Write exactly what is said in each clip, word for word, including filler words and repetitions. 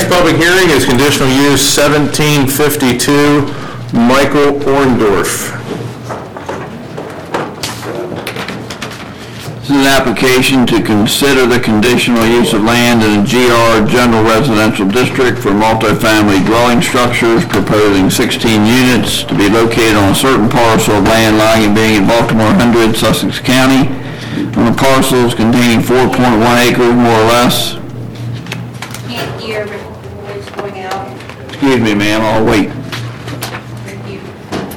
next public hearing is conditional use seventeen fifty-two, Michael Orndorff. This is an application to consider the conditional use of land in a G R General Residential District for multifamily dwelling structures, proposing sixteen units to be located on a certain parcel of land lying and being in Baltimore one hundred, Sussex County, on the parcels containing four point one acres, more or less. Can't hear, it's going out. Excuse me, ma'am, I'll wait. Thank you.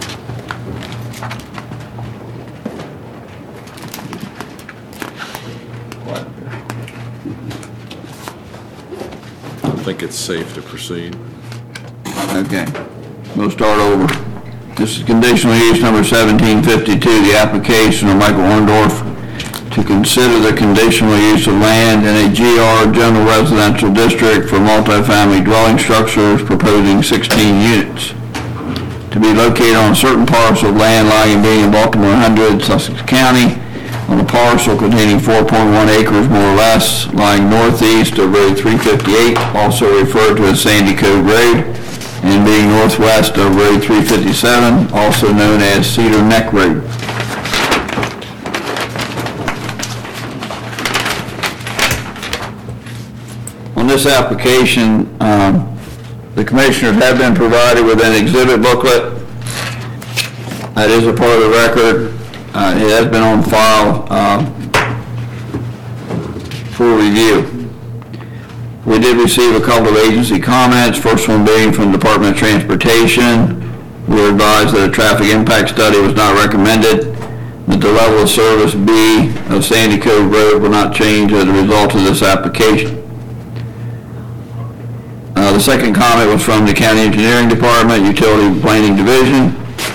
I think it's safe to proceed. Okay, we'll start over. This is conditional use number seventeen fifty-two, the application of Michael Orndorff to consider the conditional use of land in a G R General Residential District for multifamily dwelling structures, proposing sixteen units to be located on a certain parcel of land lying and being in Baltimore one hundred, Sussex County, on a parcel containing four point one acres, more or less, lying northeast of Road three fifty-eight, also referred to as Sandy Cove Road, and being northwest of Road three fifty-seven, also known as Cedar Neck Road. On this application, um, the commissioners have been provided with an exhibit booklet. That is a part of the record. Uh, it has been on file uh, for review. We did receive a couple of agency comments, first one being from the Department of Transportation. We were advised that a traffic impact study was not recommended, that the level of service B of Sandy Cove Road will not change as a result of this application. Uh, the second comment was from the County Engineering Department, Utility Planning Division.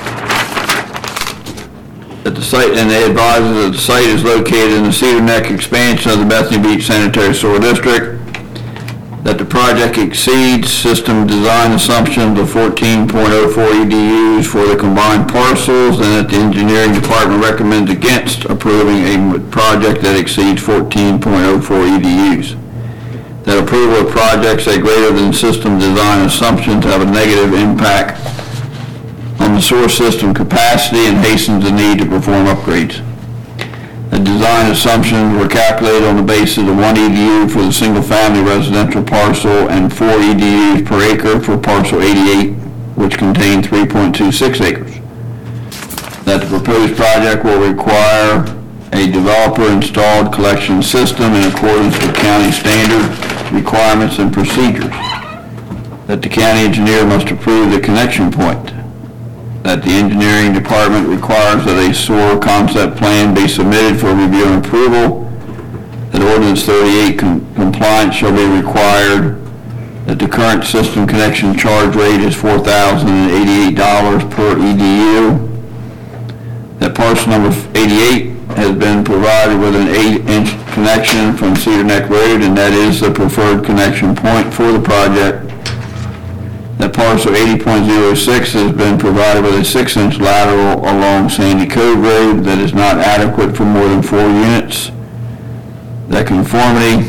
At the site, and they advise that the site is located in the Cedar Neck expansion of the Bethany Beach Sanitary Sewer District, that the project exceeds system design assumptions of fourteen point oh four E D Us for the combined parcels, and that the engineering department recommends against approving a project that exceeds fourteen point oh four E D Us. That approval of projects that greater than system design assumptions have a negative impact on the sewer system capacity and hastens the need to perform upgrades. The design assumptions were calculated on the basis of one E D U for the single-family residential parcel and four E D Us per acre for parcel eighty-eight, which contained three point two six acres. That the proposed project will require a developer-installed collection system in accordance with county standard requirements and procedures. That the county engineer must approve the connection point. That the engineering department requires that a sewer concept plan be submitted for review and approval. That ordinance thirty-eight com- compliance shall be required. That the current system connection charge rate is four thousand eighty-eight dollars per E D U. That parcel number eighty-eight has been provided with an eight-inch connection from Cedar Neck Road, and that is the preferred connection point for the project. That parcel eighty point oh six has been provided with a six-inch lateral along Sandy Cove Road that is not adequate for more than four units. That conformity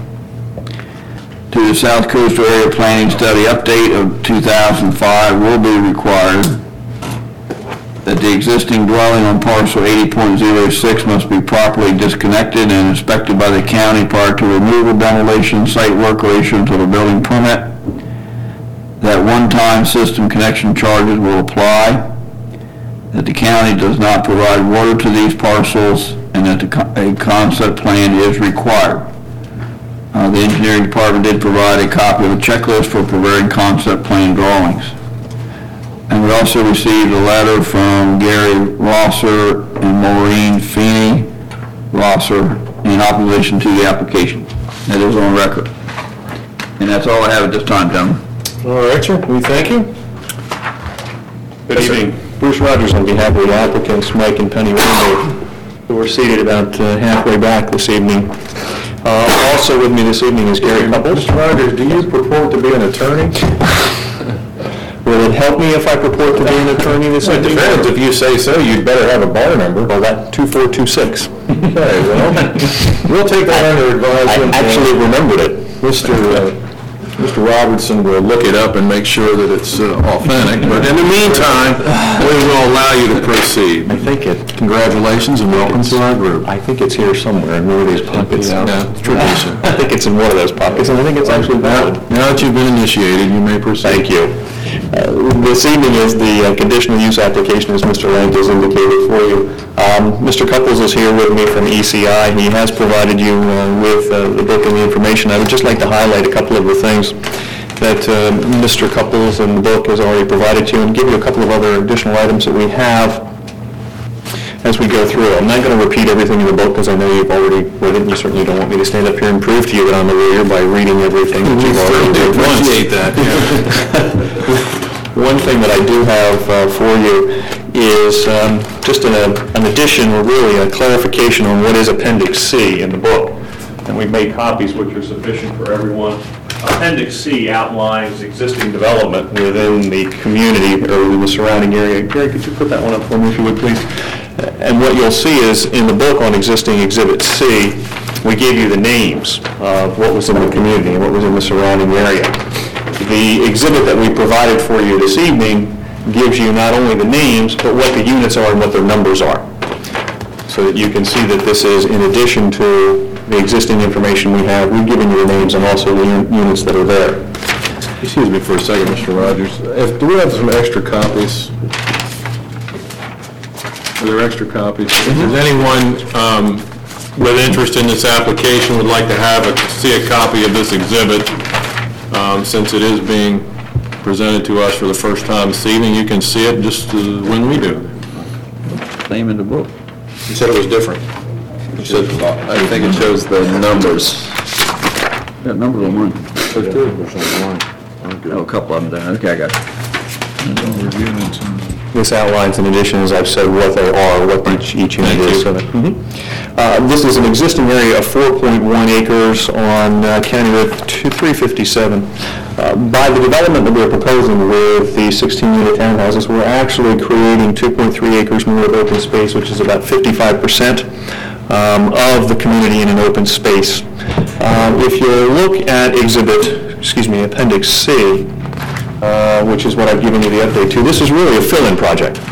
to the South Coastal Area Planning Study update of two thousand five will be required. That the existing dwelling on parcel eighty point oh six must be properly disconnected and inspected by the county prior to removal, demolition, site work, or issuance of a building permit. That one-time system connection charges will apply. That the county does not provide water to these parcels, and that the co- a concept plan is required. Uh, the engineering department did provide a copy of a checklist for preparing concept plan drawings. And we also received a letter from Gary Rosser and Maureen Feeney Rosser in opposition to the application. That is on record. And that's all I have at this time, gentlemen. All right, sir, we thank you. Good Yes, evening. sir. Bruce Rogers on behalf of the applicants, Mike and Penny Randall, who are seated about uh, halfway back this evening. Uh, also with me this evening is Gary Couples. Mister Rogers, do you purport to be an attorney? Will it help me if I purport to be an attorney this It evening? depends. If you say so, you'd better have a bar number. Well, that two four two six. Okay, well, we'll take that under I advisement. actually remembered it. Mister uh, Mister Mister Robertson will look it up and make sure that it's uh, authentic, but in the meantime, we will allow you to proceed. I think it, Congratulations and welcome to our group. I think it's here somewhere in one of these pockets. Yeah, it's tradition. I think it's in one of those pockets, and I think it's actually valid. Now that you've been initiated, you may proceed. Thank you. Uh, This evening is the uh, conditional use application, as Mister Lank has indicated for you. Um, Mister Couples is here with me from E C I. He has provided you uh, with uh, the book and the information. I would just like to highlight a couple of the things that uh, Mister Couples and the book has already provided to you, and give you a couple of other additional items that we have as we go through. I'm not going to repeat everything in the book, because I know you've already read it, and you certainly don't want me to stand up here and prove to you that I'm a lawyer by reading everything that you've already read once. Appreciate that. One thing that I do have uh, for you is um, just an an addition, or really a clarification on what is Appendix C in the book. And we've made copies which are sufficient for everyone. Appendix C outlines existing development within the community or within the surrounding area. Gary, could you put that one up for me, if you would, please? And what you'll see is, in the book on existing Exhibit C, we gave you the names of what was in the community and what was in the surrounding area. The exhibit that we provided for you this evening gives you not only the names, but what the units are and what their numbers are, so that you can see that this is in addition to the existing information we have. We've given you the names and also the un- units that are there. Excuse me for a second, Mister Rogers. If, do we have some extra copies? Are there extra copies? Does anyone um, with interest in this application would like to have a, see a copy of this exhibit? Um, since it is being presented to us for the first time this evening, you can see it just uh, when we do. Name in the book. You said it was different. You said, I think it shows the numbers. Got numbers on mine. There's two. There's only one. Oh, a couple of them there. Okay, I got you. This outlines, in addition, as I've said, what they are, what each each unit Thank is. you. So that- Mhm. Uh, This is an existing area of four point one acres on uh, County Road three fifty-seven. Uh, By the development that we're proposing with the sixteen-unit townhouses, we're actually creating two point three acres more of open space, which is about fifty-five percent um, of the community in an open space. Uh, If you look at Exhibit, excuse me, Appendix C, uh, which is what I've given you the update to, this is really a fill-in project.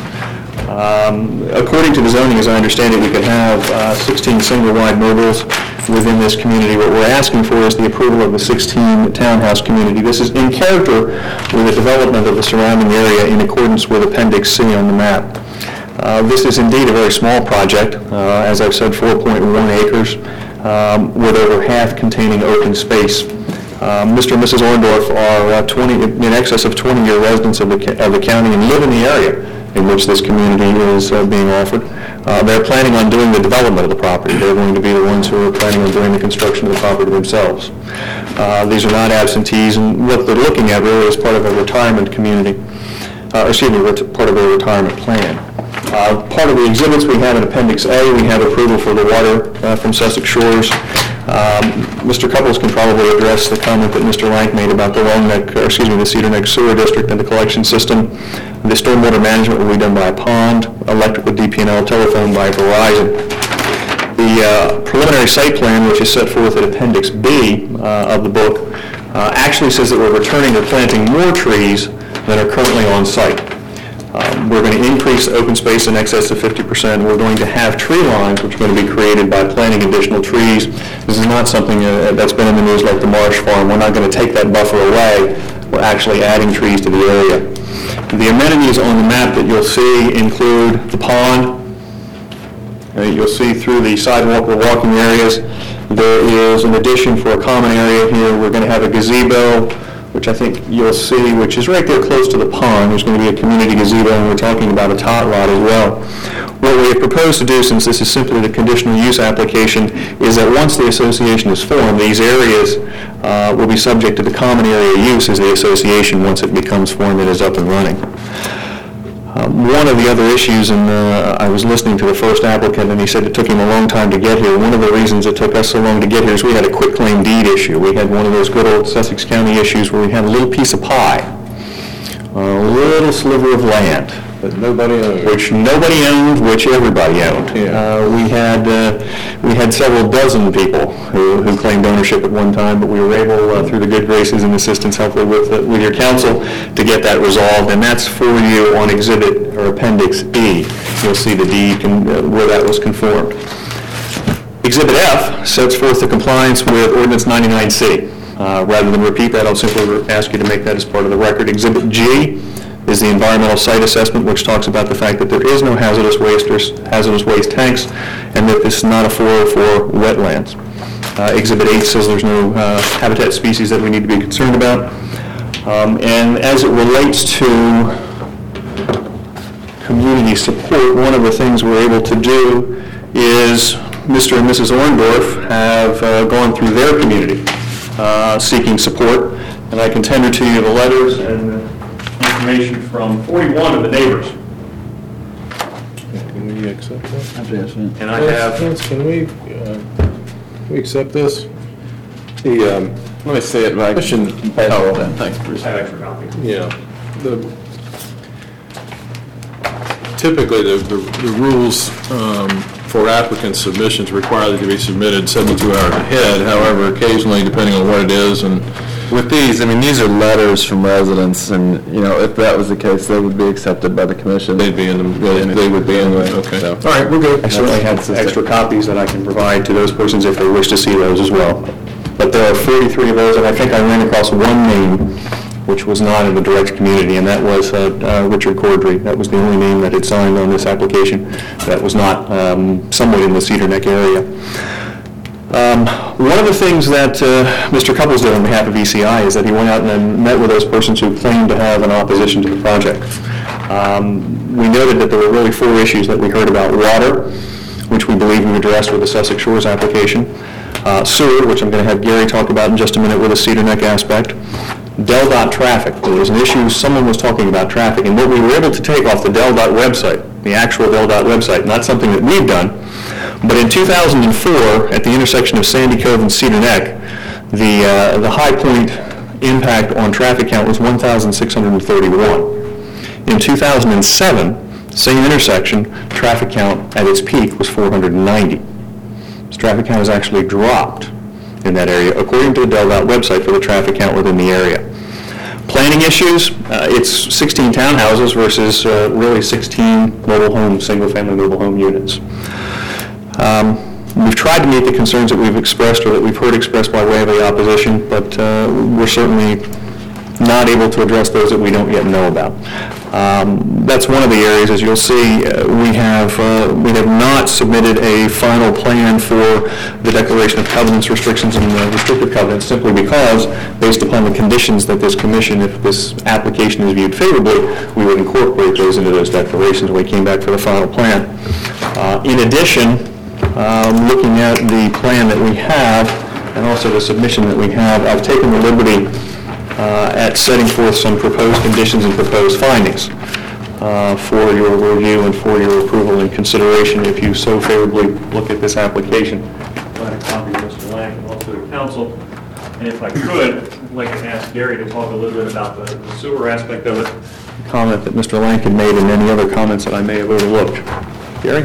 Um, According to the zoning, as I understand it, we could have uh, sixteen single-wide mobiles within this community. What we're asking for is the approval of the sixteen townhouse community. This is in character with the development of the surrounding area in accordance with Appendix C on the map. Uh, This is indeed a very small project, uh, as I've said, four point one acres, um, with over half containing open space. Uh, Mister and Missus Orndorff are uh, twenty, in excess of twenty-year residents of the ca- of the county and live in the area in which this community is uh, being offered. Uh, They're planning on doing the development of the property. They're going to be the ones who are planning on doing the construction of the property themselves. Uh, These are not absentees, and what they're looking at really is part of a retirement community, uh, excuse me, ret- part of a retirement plan. Uh, Part of the exhibits we have in Appendix A, we have approval for the water uh, from Sussex Shores. Um, Mister Couples can probably address the comment that Mister Lank made about the Long Neck, or excuse me, the Cedar Neck Sewer District and the collection system. The stormwater management will be done by Pond, electric with D P and L, telephone by Verizon. The uh, preliminary site plan, which is set forth in Appendix B uh, of the book, uh, actually says that we're returning or planting more trees than are currently on site. Um, We're going to increase the open space in excess of fifty percent. We're going to have tree lines, which are going to be created by planting additional trees. This is not something uh, that's been in the news like the Marsh Farm. We're not going to take that buffer away. We're actually adding trees to the area. The amenities on the map that you'll see include the pond. Uh, You'll see through the sidewalk or walking areas. There is an addition for a common area here. We're going to have a gazebo, which I think you'll see, which is right there close to the pond. There's going to be a community gazebo, and we're talking about a tot lot as well. What we have proposed to do, since this is simply the conditional use application, is that once the association is formed, these areas uh, will be subject to the common area use as the association once it becomes formed and is up and running. Um, One of the other issues, and uh, I was listening to the first applicant, and he said it took him a long time to get here. One of the reasons it took us so long to get here is we had a quitclaim deed issue. We had one of those good old Sussex County issues where we had a little piece of pie, a little sliver of land That nobody owns. which nobody owned, which everybody owned. Yeah. Uh, we had uh, we had several dozen people who, who claimed ownership at one time, but we were able, uh, through the good graces and assistance, hopefully with uh, with your council, to get that resolved. And that's for you on Exhibit or Appendix E. You'll see the deed con- uh, where that was conformed. Exhibit F sets forth the compliance with Ordinance ninety-nine C. Uh, rather than repeat that, I'll simply re- ask you to make that as part of the record. Exhibit G is the environmental site assessment, which talks about the fact that there is no hazardous waste or hazardous waste tanks, and that this is not a four oh four wetlands. Uh, Exhibit H says there's no uh, habitat species that we need to be concerned about. Um, and as it relates to community support, one of the things we're able to do is Mister and Missus Orndorff have uh, gone through their community uh, seeking support, and I can tender to you the letters and the information from forty-one of the neighbors. Can we accept that? And I have, Vince, can we, uh, can we accept this? The, um, let me see it, Mike. Question, Oh, thanks, Bruce. I have extra copies. yeah, the, typically, the, the the rules um, for applicant submissions require that they be submitted seventy-two hours ahead. However, occasionally, depending on what it is, and With these, I mean, these are letters from residents, and, you know, if that was the case, they would be accepted by the commission. they'd be in the, they would be anyway, okay. So- All right, we're good. I certainly have That's- extra copies that I can provide to those persons if they wish to see those as well. But there are forty-three of those, and I think I ran across one name which was not in the direct community, and that was uh, uh, Richard Cordry. That was the only name that had signed on this application that was not um, somewhere in the Cedar Neck area. Um, One of the things that uh, Mister Couples did on behalf of E C I is that he went out and met with those persons who claimed to have an opposition to the project. Um, We noted that there were really four issues that we heard about: water, which we believe we've addressed with the Sussex Shores application; uh, sewer, which I'm going to have Gary talk about in just a minute with a Cedar Neck aspect; Del Dot traffic. There was an issue, someone was talking about traffic, and what we were able to take off the Del Dot website, the actual Del Dot website, not something that we've done, but in two thousand four, at the intersection of Sandy Cove and Cedar Neck, the, uh, the high point impact on traffic count was one thousand six hundred thirty-one. In two thousand seven, same intersection, traffic count at its peak was four hundred ninety. So traffic count has actually dropped in that area, according to the Del Dot website, for the traffic count within the area. Planning issues, uh, it's sixteen townhouses versus uh, really sixteen mobile home, single-family mobile home units. Um, We've tried to meet the concerns that we've expressed or that we've heard expressed by way of the opposition, but uh, we're certainly not able to address those that we don't yet know about. Um, That's one of the areas, as you'll see, uh, we have, uh, we have not submitted a final plan for the declaration of covenants, restrictions, and uh, restrictive covenants, simply because, based upon the conditions that this commission, if this application is viewed favorably, we would incorporate those into those declarations when we came back for the final plan. Uh, In addition, um, looking at the plan that we have, and also the submission that we have, I've taken the liberty uh, at setting forth some proposed conditions and proposed findings uh, for your review and for your approval and consideration if you so favorably look at this application. I'd like a copy of Mister Lang and also the council. And if I could, I'd like to ask Gary to talk a little bit about the the sewer aspect of it. Comment that Mister Lang had made and any other comments that I may have overlooked. Gary?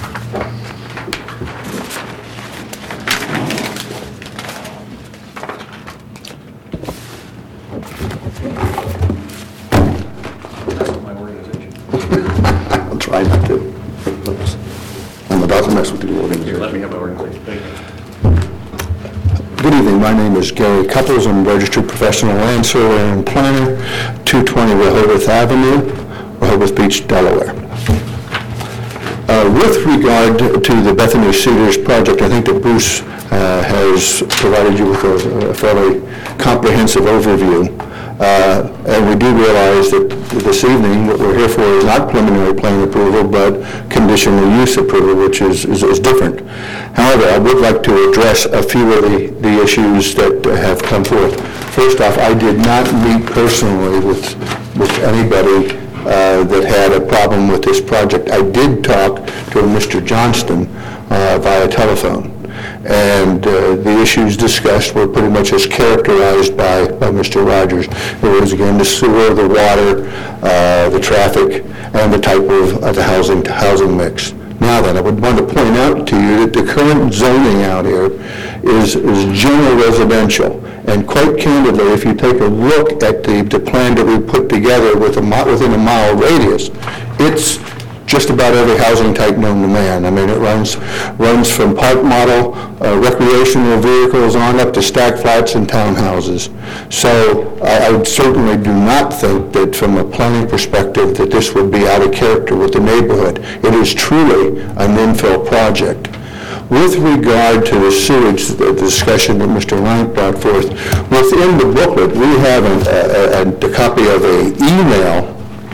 I'll try not to. I'm about to mess with the organization. Let me have my organization. Thank you. Good evening, my name is Gary Couples, I'm a registered professional land surveyor and planner, two twenty Rehoboth Avenue, Rehoboth Beach, Delaware. Uh, With regard to the Bethany Cedars project, I think that Bruce uh, has provided you with a a fairly comprehensive overview. Uh, And we do realize that this evening, what we're here for is not preliminary plan approval, but conditional use approval, which is is is different. However, I would like to address a few of the the issues that have come forth. First off, I did not meet personally with with anybody uh, that had a problem with this project. I did talk to a Mister Johnston uh, via telephone. And uh, the issues discussed were pretty much as characterized by, by Mister Rogers. It was, again, the sewer, the water, uh, the traffic, and the type of, of the housing to housing mix. Now then, I would want to point out to you that the current zoning out here is, is general residential. And quite candidly, if you take a look at the, the plan that we put together with a, mi- within a mile radius, it's just about every housing type known to man. I mean, it runs runs from park model, uh, recreational vehicles on up to stack flats and townhouses. So I, I certainly do not think that from a planning perspective that this would be out of character with the neighborhood. It is truly an infill project. With regard to the sewage, the discussion that Mister Lank brought forth, within the booklet, we have a, a, a, a copy of an email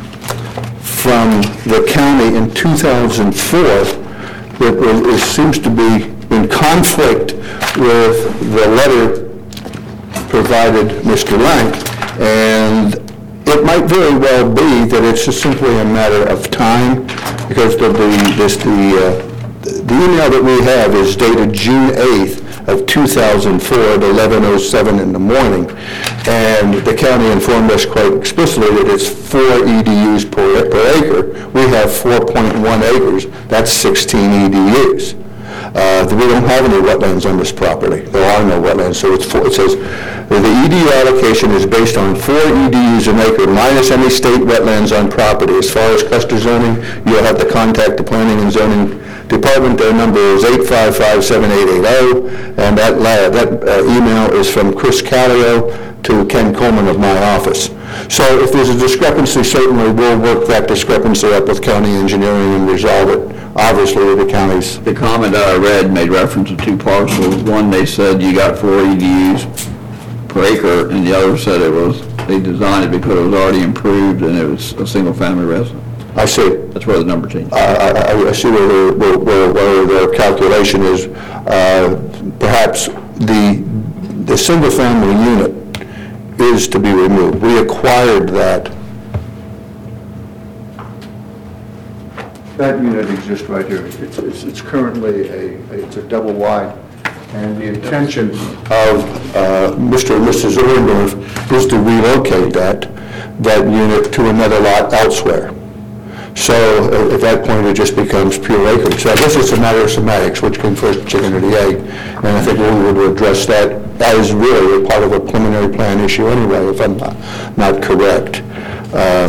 from the county in two thousand four that was, it seems to be in conflict with the letter provided Mister Lank, and it might very well be that it's just simply a matter of time, because the, the, this, the, uh, the email that we have is dated June eighth of two thousand four at eleven oh seven in the morning, and the county informed us quite explicitly that it's four E D Us per, per acre. We have four point one acres. That's sixteen E D Us. Uh, we don't have any wetlands on this property. There are no wetlands, so it's four, it says the E D U allocation is based on four E D Us an acre minus any state wetlands on property. As far as cluster zoning, you'll have to contact the planning and zoning department. Their number is eight five five, seven eight eight zero, and that, uh, that uh, email is from Chris Callio to Ken Coleman of my office. So if there's a discrepancy, certainly we'll work that discrepancy up with county engineering and resolve it, obviously, the county's. The comment that I read made reference to two parcels. One, they said you got four E D Us per acre, and the other said it was, they designed it because it was already improved and it was a single-family residence. I see. That's where the number changed. I, I, I see where, their- where, where, where their calculation is. Uh, perhaps the, the single-family unit is to be removed. We acquired that. That unit exists right here. It's, it's, it's currently a, it's a double wide. And the intention of uh, Mister and Missus Orndorff is to relocate that, that unit to another lot elsewhere. So uh, at that point, it just becomes pure acreage. So I guess it's a matter of semantics, which came first, chicken or the egg. And I think we would address that as really a part of a preliminary plan issue anyway, if I'm not, not correct. Uh,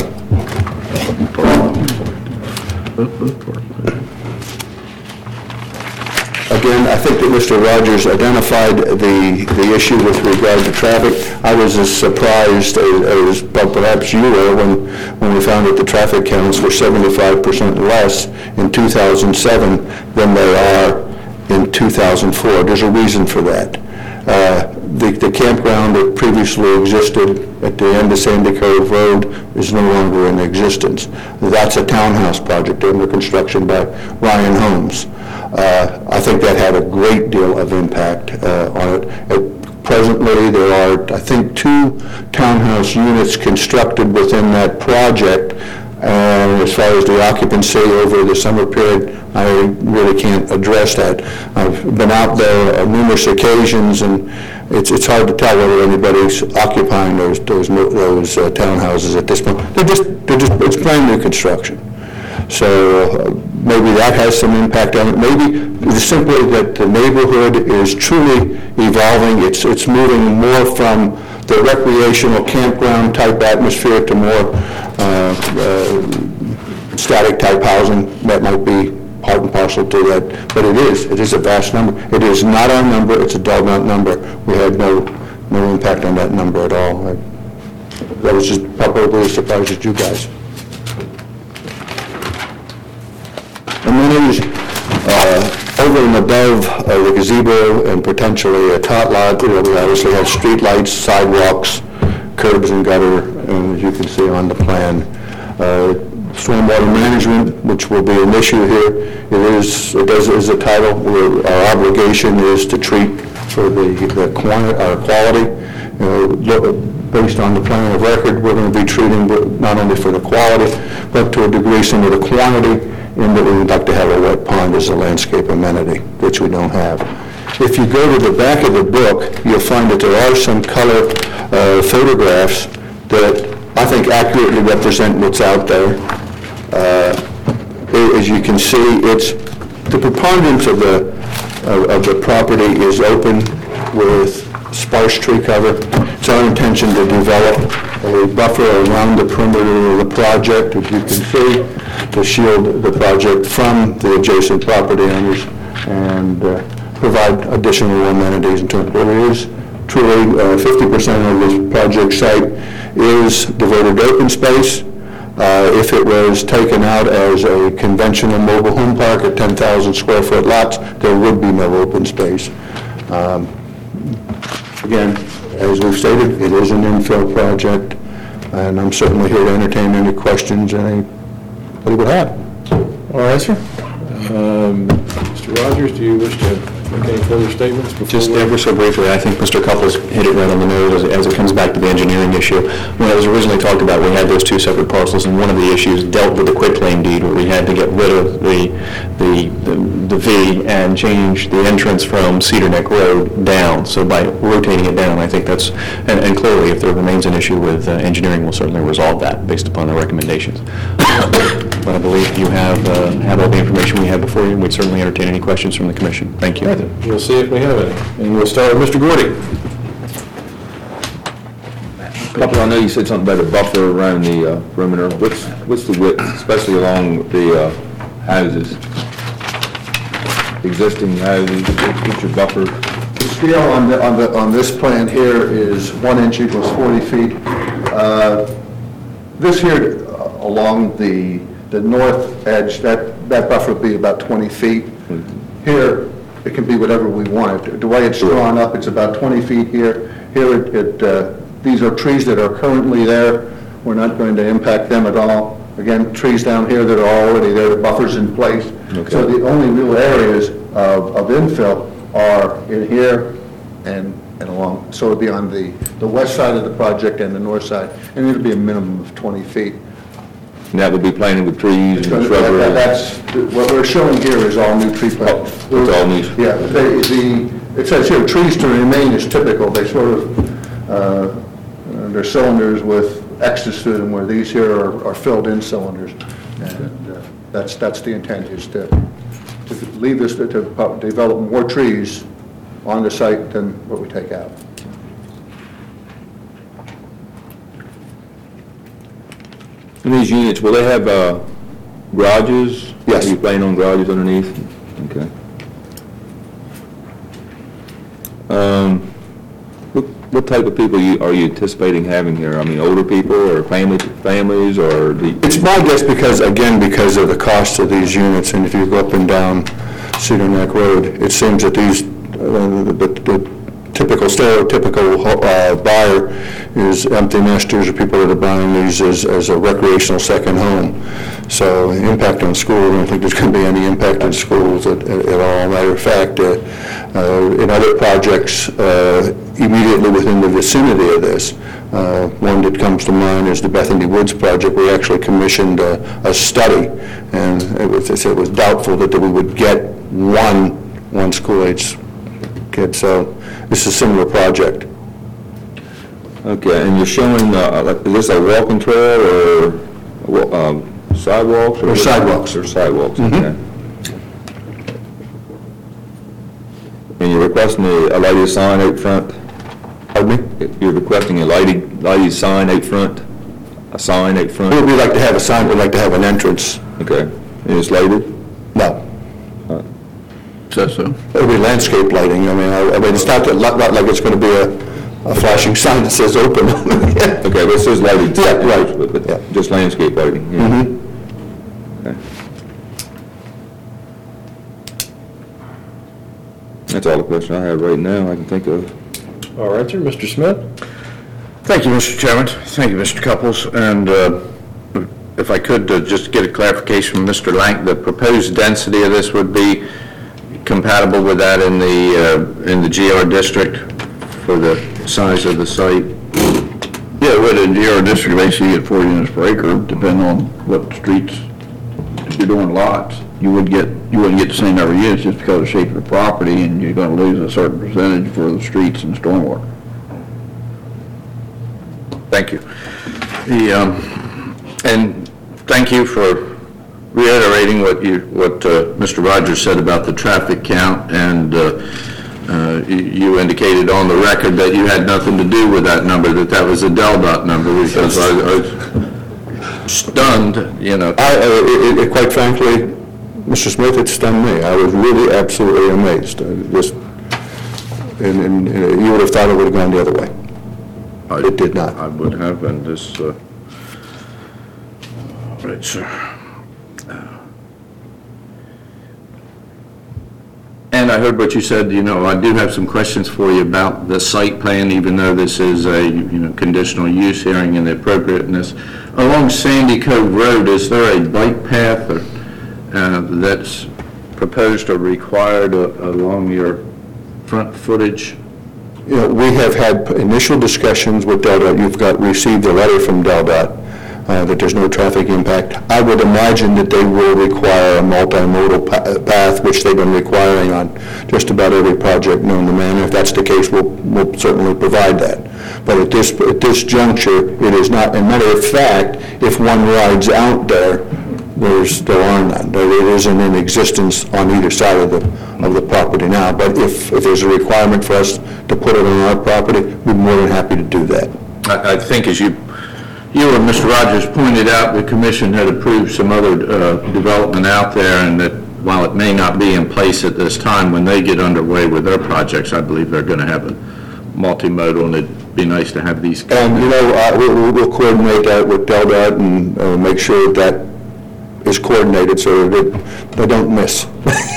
Again, I think that Mister Rogers identified the, the issue with regard to traffic. I was as surprised as, as perhaps you were when, when we found that the traffic counts were seventy-five percent less in two thousand seven than they are in two thousand four. There's a reason for that. Uh, the, the campground that previously existed at the end of Sandy Cove Road is no longer in existence. That's a townhouse project under construction by Ryan Holmes. Uh, I think that had a great deal of impact uh, on it. At presently, there are, I think, two townhouse units constructed within that project. And as far as the occupancy over the summer period, I really can't address that. I've been out there on numerous occasions, and it's it's hard to tell whether anybody's occupying those those those uh, townhouses at this point. They're just they're just it's brand new construction. So uh, maybe that has some impact on it. Maybe it's simply that the neighborhood is truly evolving. It's it's moving more from the recreational campground type atmosphere to more uh, uh, static type housing. That might be part and parcel to that, but it is. It is a vast number. It is not our number. It's a Delmont number. We had no no impact on that number at all. I, that was just probably as surprised as you guys. Amenities, uh, over and above uh, the gazebo and potentially a tot lot, you know, we obviously have street lights, sidewalks, curbs and gutter, and as you can see on the plan. Uh, stormwater management, which will be an issue here. It is, it does, is a title where our obligation is to treat for the, the quantity, uh, quality. Uh, look, based on the plan of record, we're going to be treating not only for the quality, but to a degree some of the quantity, in that we would like to have a wet pond as a landscape amenity, which we don't have. If you go to the back of the book, you'll find that there are some color uh, photographs that I think accurately represent what's out there. Uh, As you can see, it's, the preponderance of the, of of the property is open with sparse tree cover. It's our intention to develop a buffer around the perimeter of the project, as you can see, to shield the project from the adjacent property owners and uh, provide additional amenities in terms of there is truly uh, fifty percent of this project site is devoted to open space. Uh, If it was taken out as a conventional mobile home park at ten thousand square foot lots, there would be no open space. Um, Again, as we've stated, it is an infill project, and I'm certainly here to entertain any questions anybody would have. All right, sir. Um, Mister Rogers, do you wish to make any further statements before Just we... ever so briefly, I think Mister Couples hit it right on the nose as, as it comes back to the engineering issue. When it was originally talked about, we had those two separate parcels, and one of the issues dealt with the quitclaim deed, where we had to get rid of the, the, the the V and change the entrance from Cedar Neck Road down. So by rotating it down, I think that's, and, and clearly, if there remains an issue with uh, engineering, we'll certainly resolve that based upon the recommendations. But I believe you have, uh, have all the information we have before you, and we'd certainly entertain any questions from the commission. Thank you. We'll see if we have any. And we'll start with Mister Gordy. Couple, I know you said something about a buffer around the uh, perimeter. What's, what's the width, especially along the uh, houses? Existing houses, what's your buffer? The scale on the, on the, on this plan here is one inch equals forty feet. Uh, This here, uh, along the, the north edge, that, that buffer would be about twenty feet. Here, it can be whatever we want it. The way it's drawn up, it's about twenty feet here. Here, it, it, uh, these are trees that are currently there. We're not going to impact them at all. Again, trees down here that are already there, the buffer's in place. Okay. So the only real areas of, of infill are in here and, and along. So it'll be on the, the west side of the project and the north side, and it'll be a minimum of twenty feet. And that would be planted with trees and That- shrubbery? That's, what we're showing here is all new tree plants. Oh, it's all new. Yeah, the, the, it says here, trees to remain is typical. They sort of, uh, they're cylinders with X's through them, where these here are, are filled in cylinders. And uh, that's, that's the intent, is to, to leave this, to, to develop more trees on the site than what we take out. And these units, will they have uh, garages? Yes. Are you planning on garages underneath? Okay. Um, What what type of people you- are you anticipating having here? I mean, older people or family families or the... It's my guess because, again, because of the cost of these units, and if you go up and down Cedar Neck Road, it seems that these, uh, the the typical, stereotypical uh, buyer is empty nesters or people that are buying these as as a recreational second home. So the impact on schools, I don't think there's going to be any impact on schools at at- at all. Matter of fact, uh, uh, in other projects uh, immediately within the vicinity of this, uh, one that comes to mind is the Bethany Woods project. We actually commissioned a a study, and it was, it was doubtful that we would get one, one school-age kid. So this is a similar project. Okay, and you're showing, uh, like, is this a walking trail or wa- um, sidewalks? Or sidewalks. Or sidewalks, okay. And you're requesting a a lighted sign out front? Pardon me? You're requesting a lighted, lighted sign out front? A sign out front? We'd like to have a sign, we'd like to have an entrance. Okay, and it's lighted? No, Says so. it'll be landscape lighting. I mean, I I mean, it's not that- not like it's going to be a a flashing sign that says open. Okay, but it says lighted. Yeah, right. But- Yeah. But just landscape lighting? yeah. Mhm. Okay. That's all the question I have right now I can think of. All right, sir. Mister Smith? Thank you, Mister Chairman. Thank you, Mister Couples. And uh, if I could uh, just get a clarification from Mister Lank, the proposed density of this would be compatible with that in the, uh, in the G R district for the size of the site? Yeah, with a G R district, basically you get four units per acre, depending on what streets you're doing lots, you would get, you wouldn't get the same number of units just because of the shape of the property, and you're gonna lose a certain percentage for the streets and stormwater. Thank you. The, um, and thank you for reiterating what you, what uh, Mister Rogers said about the traffic count, and uh, uh, you- you indicated on the record that you had nothing to do with that number, that that was a Del Dot number, because I I was stunned, you know. I, uh, it- it- quite frankly, Mister Smith, it stunned me. I was really absolutely amazed. I Just, and, and and you would have thought it would have gone the other way. It did not. I would have, and this, uh, right, sir. And I heard what you said, you know, I do have some questions for you about the site plan, even though this is a, you know, conditional use hearing and the appropriateness. Along Sandy Cove Road, is there a bike path or, uh, that's proposed or required uh, along your front footage? You know, we have had initial discussions with DelDOT. You've got, received a letter from DelDOT uh, that there's no traffic impact. I would imagine that they will require a multimodal pa- path, which they've been requiring on just about every project known to man. If that's the case, we'll, we'll certainly provide that. But at this, at this juncture, it is not. And matter of fact, if one rides out there, there's, there are none. There isn't in existence on either side of the, of the property now. But if, if there's a requirement for us to put it on our property, we're more than happy to do that. I, I think as you, you and Mister Rogers pointed out, the commission had approved some other uh, development out there, and that while it may not be in place at this time, when they get underway with their projects, I believe they're going to have a multimodal, and it'd be nice to have these. And, you know, uh, we'll, we'll coordinate that with DelDOT and uh, make sure that is coordinated so that they don't miss.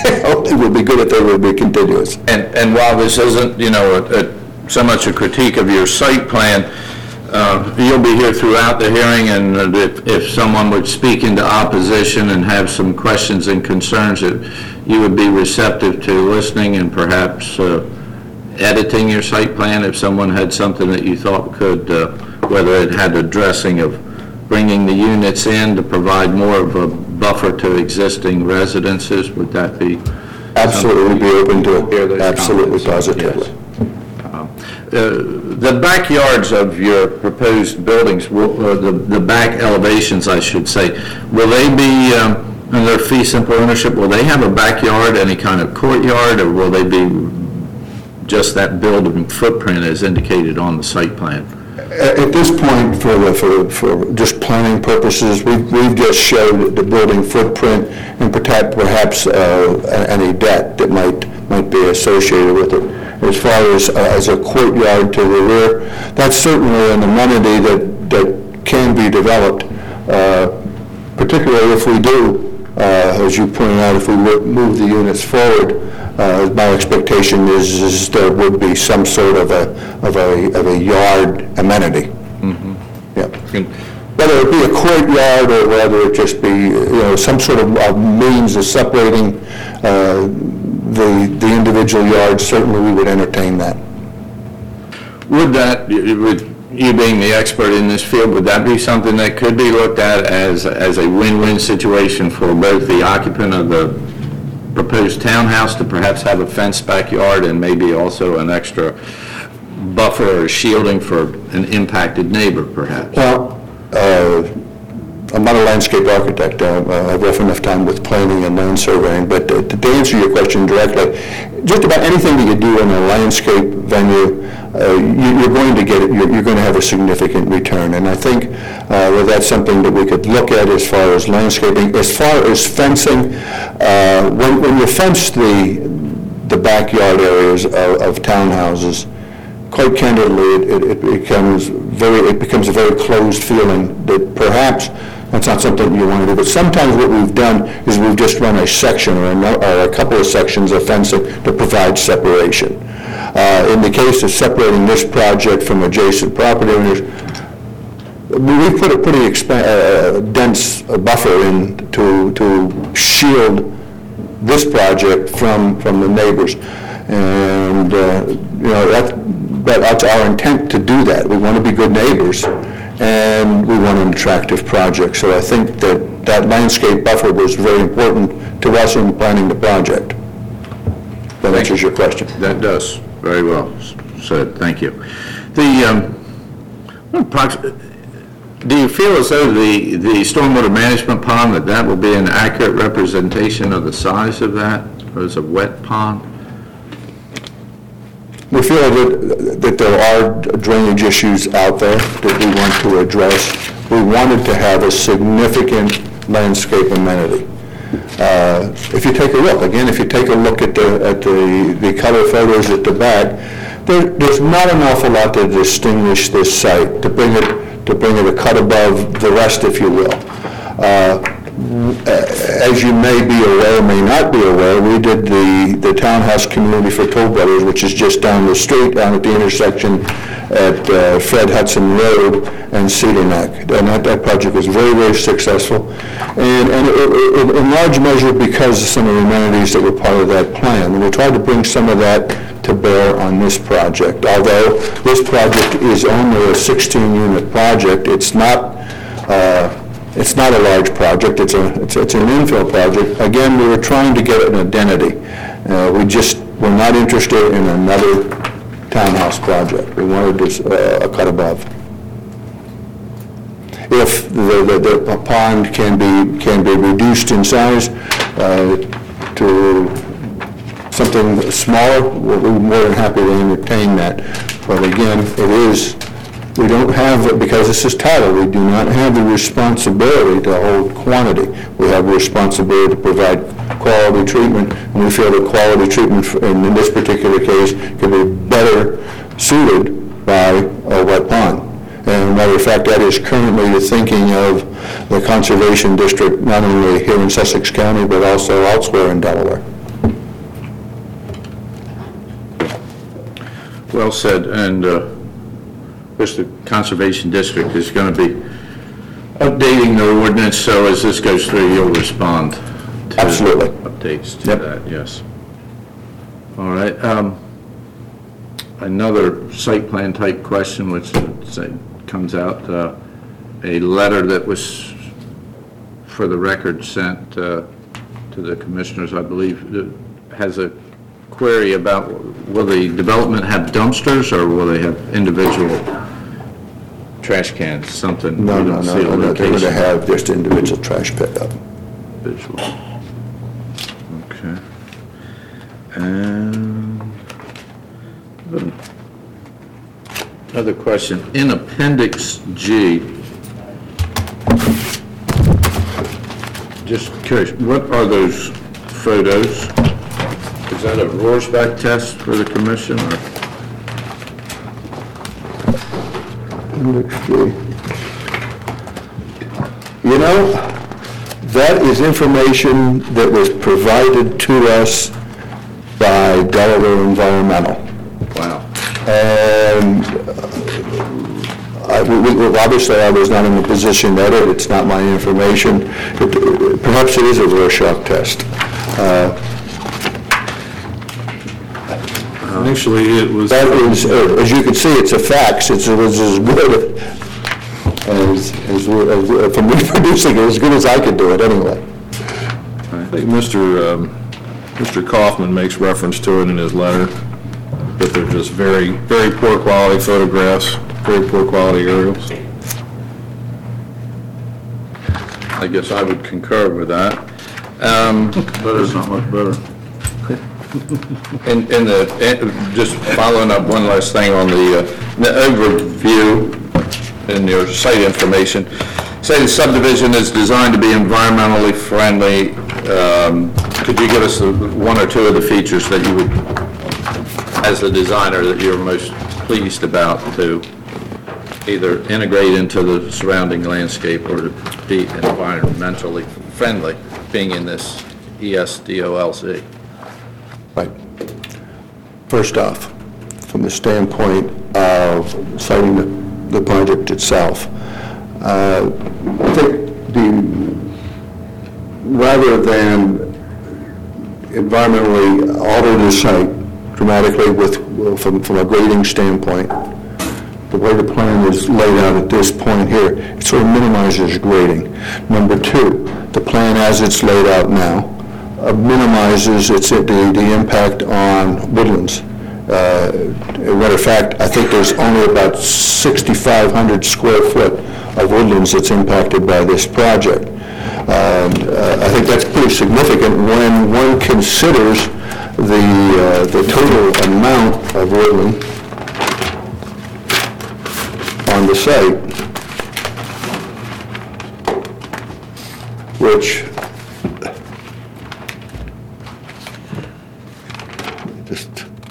It would be good if they would be continuous. And, and while this isn't, you know, a, a, so much a critique of your site plan, uh, you'll be here throughout the hearing, and if, if someone would speak into opposition and have some questions and concerns, that you would be receptive to listening and perhaps uh, editing your site plan if someone had something that you thought could, uh, whether it had addressing of bringing the units in to provide more of a buffer to existing residences, would that be? Absolutely, we'd be open to Hear it. those Absolutely, comments. positively. Yes. Um, uh, The backyards of your proposed buildings, will- uh, the the back elevations, I should say, will they be, um, in their fee simple ownership, will they have a backyard, any kind of courtyard, or will they be just that building footprint as indicated on the site plan? At at this point, for, the- for, for just planning purposes, we've, we've just showed the building footprint and perhaps, perhaps uh, any debt that might, might be associated with it. As far as, uh, as a courtyard to the rear, that's certainly an amenity that, that can be developed, uh, particularly if we do, uh, as you pointed out, if we wo- move the units forward. Uh, my expectation is, is there would be some sort of a, of a, of a yard amenity. Yeah. Whether it be a courtyard or whether it just be, you know, some sort of uh, means of separating uh, the, the individual yards, certainly we would entertain that. Would that, with you being the expert in this field, would that be something that could be looked at as, as a win-win situation for both the occupant of the proposed townhouse to perhaps have a fenced backyard and maybe also an extra buffer or shielding for an impacted neighbor, perhaps? Well, uh, I'm not a landscape architect. Uh, I've rough enough time with planning and land surveying, but uh, to answer your question directly, just about anything that you do in a landscape venue, uh, you, you're going to get it, you're, you're going to have a significant return. And I think uh, that that's something that we could look at as far as landscaping. As far as fencing, uh, when, when you fence the, the backyard areas of, of townhouses, quite candidly, it, it becomes very, it becomes a very closed feeling that perhaps that's not something you want to do. But sometimes what we've done is we've just run a section or a, no, or a couple of sections of fencing to provide separation. Uh, in the case of separating this project from adjacent property owners, we put a pretty expa- uh, dense buffer in to, to shield this project from, from the neighbors. And, uh, you know, that, but that's our intent to do that. We want to be good neighbors, and we want an attractive project. So I think that that landscape buffer was very important to us in planning the project. That answers your question. That does, very well said, thank you. The, um, what approx- do you feel as though the, the stormwater management pond, that that will be an accurate representation of the size of that, or is it a wet pond? We feel that, that there are drainage issues out there that we want to address. We wanted to have a significant landscape amenity. Uh, If you take a look, again, if you take a look at the, at the, the color photos at the back, there, there's not an awful lot to distinguish this site, to bring it, to bring it a cut above the rest, if you will. Uh, As you may be aware, may not be aware, we did the, the townhouse community for Toll Brothers, which is just down the street, down at the intersection at uh, Fred Hudson Road and Cedar Neck. And that, that project was very, very successful. And, and it, it, in large measure because of some of the amenities that were part of that plan. And we tried to bring some of that to bear on this project. Although this project is only a sixteen unit project, it's not, uh, It's not a large project, it's a, it's it's an infill project. Again, we were trying to get an identity. Uh, We just were not interested in another townhouse project. We wanted this, uh, a cut above. If the, the the pond can be, can be reduced in size uh, to something smaller, we're we're more than happy to entertain that. But again, it is, we don't have, because this is title, we do not have the responsibility to hold quantity. We have the responsibility to provide quality treatment, and we feel that quality treatment in this particular case can be better suited by a wet pond. And as a matter of fact, that is currently the thinking of the Conservation District, not only here in Sussex County, but also elsewhere in Delaware. Well said, and uh, the Conservation District is going to be updating the ordinance, so as this goes through, you'll respond to Absolutely. updates to Yep. that, yes. All right, um, another site plan type question, which uh, say, comes out, uh, a letter that was, for the record, sent uh, to the commissioners, I believe, that has a query about, will the development have dumpsters, or will they have individual trash cans, something? No, we no, don't no, see a no, no, they're going to location. have just individual trash pickup. Visual. Okay. And another question. In Appendix G, just curious, what are those photos? Is that a Rorschach test for the commission, or? You know, that is information that was provided to us by Delaware Environmental. Wow. And uh, I- we- we- obviously, I was not in the position to edit, it's not my information. It- Perhaps it is a Rorschach test. Uh, Initially, it was, That is, uh, as you can see, it's a fax, it's, it was as good as, as, as- from reproducing it, as good as I could do it, anyway. I think Mister um, Mister Kaufman makes reference to it in his letter, that they're just very, very poor quality photographs, very poor quality aerials. I guess I would concur with that. Um, Letter's not much better. In, in the, in- just following up one last thing on the, uh, the overview in your site information, say the subdivision is designed to be environmentally friendly. Um, Could you give us the- one or two of the features that you would, as a designer, that you're most pleased about to either integrate into the surrounding landscape or to be environmentally friendly, being in this E S D O L C? Right. First off, from the standpoint of citing the, the project itself, uh, I think the, rather than environmentally alter the site dramatically with, from, from a grading standpoint, the way the plan is laid out at this point here, it sort of minimizes grading. Number two, the plan as it's laid out now uh, minimizes its, the, the impact on woodlands. Uh, as a matter of fact, I think there's only about sixty-five hundred square foot of woodlands that's impacted by this project. Um, uh, I think that's pretty significant when one considers the, uh, the total amount of woodland on the site, which just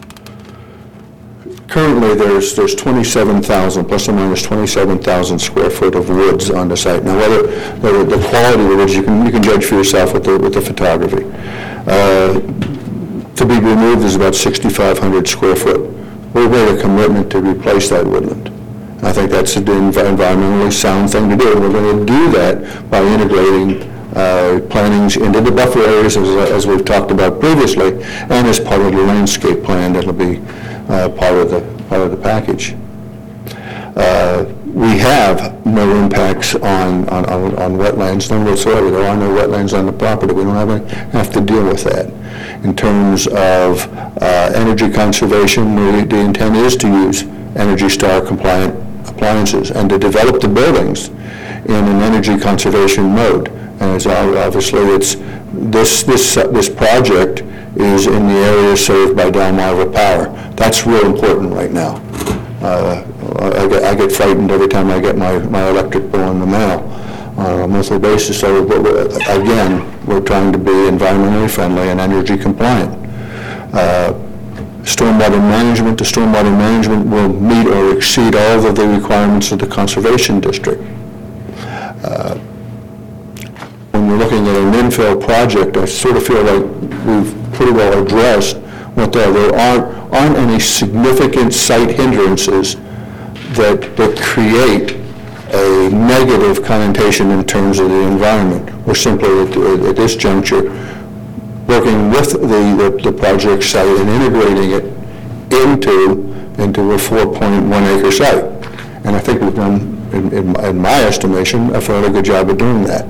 currently there's there's twenty-seven thousand plus or minus twenty-seven thousand square foot of woods on the site. Now, whether the, the quality of the woods you can you can judge for yourself with the with the photography. Uh, to be removed is about sixty-five hundred square foot. We've made a commitment to replace that woodland. I think that's an environmentally sound thing to do. And we're going to do that by integrating uh, plantings into the buffer areas, as, as we've talked about previously, and as part of the landscape plan that'll be uh, part of the part of the package. Uh, we have no impacts on, on, on, on wetlands, none whatsoever. There are no wetlands on the property. We don't have, any, have to deal with that. In terms of uh, energy conservation, the, the intent is to use Energy Star compliant appliances and to develop the buildings in an energy conservation mode. And it's obviously it's this this uh, this project is in the area served by Delmarva Power. That's real important right now. Uh, I, get, I get frightened every time I get my, my electric bill in the mail on a monthly basis. So we're, again, we're trying to be environmentally friendly and energy compliant. Uh, stormwater management, the stormwater management will meet or exceed all of the requirements of the conservation district. Uh, when we're looking at an infill project, I sort of feel like we've pretty well addressed what there, there aren't, aren't any significant site hindrances that, that create a negative connotation in terms of the environment. We're simply at, at this juncture working with the, the, the project site and integrating it into, into a four point one acre site. And I think we've done, in, in, in my estimation, a fairly good job of doing that.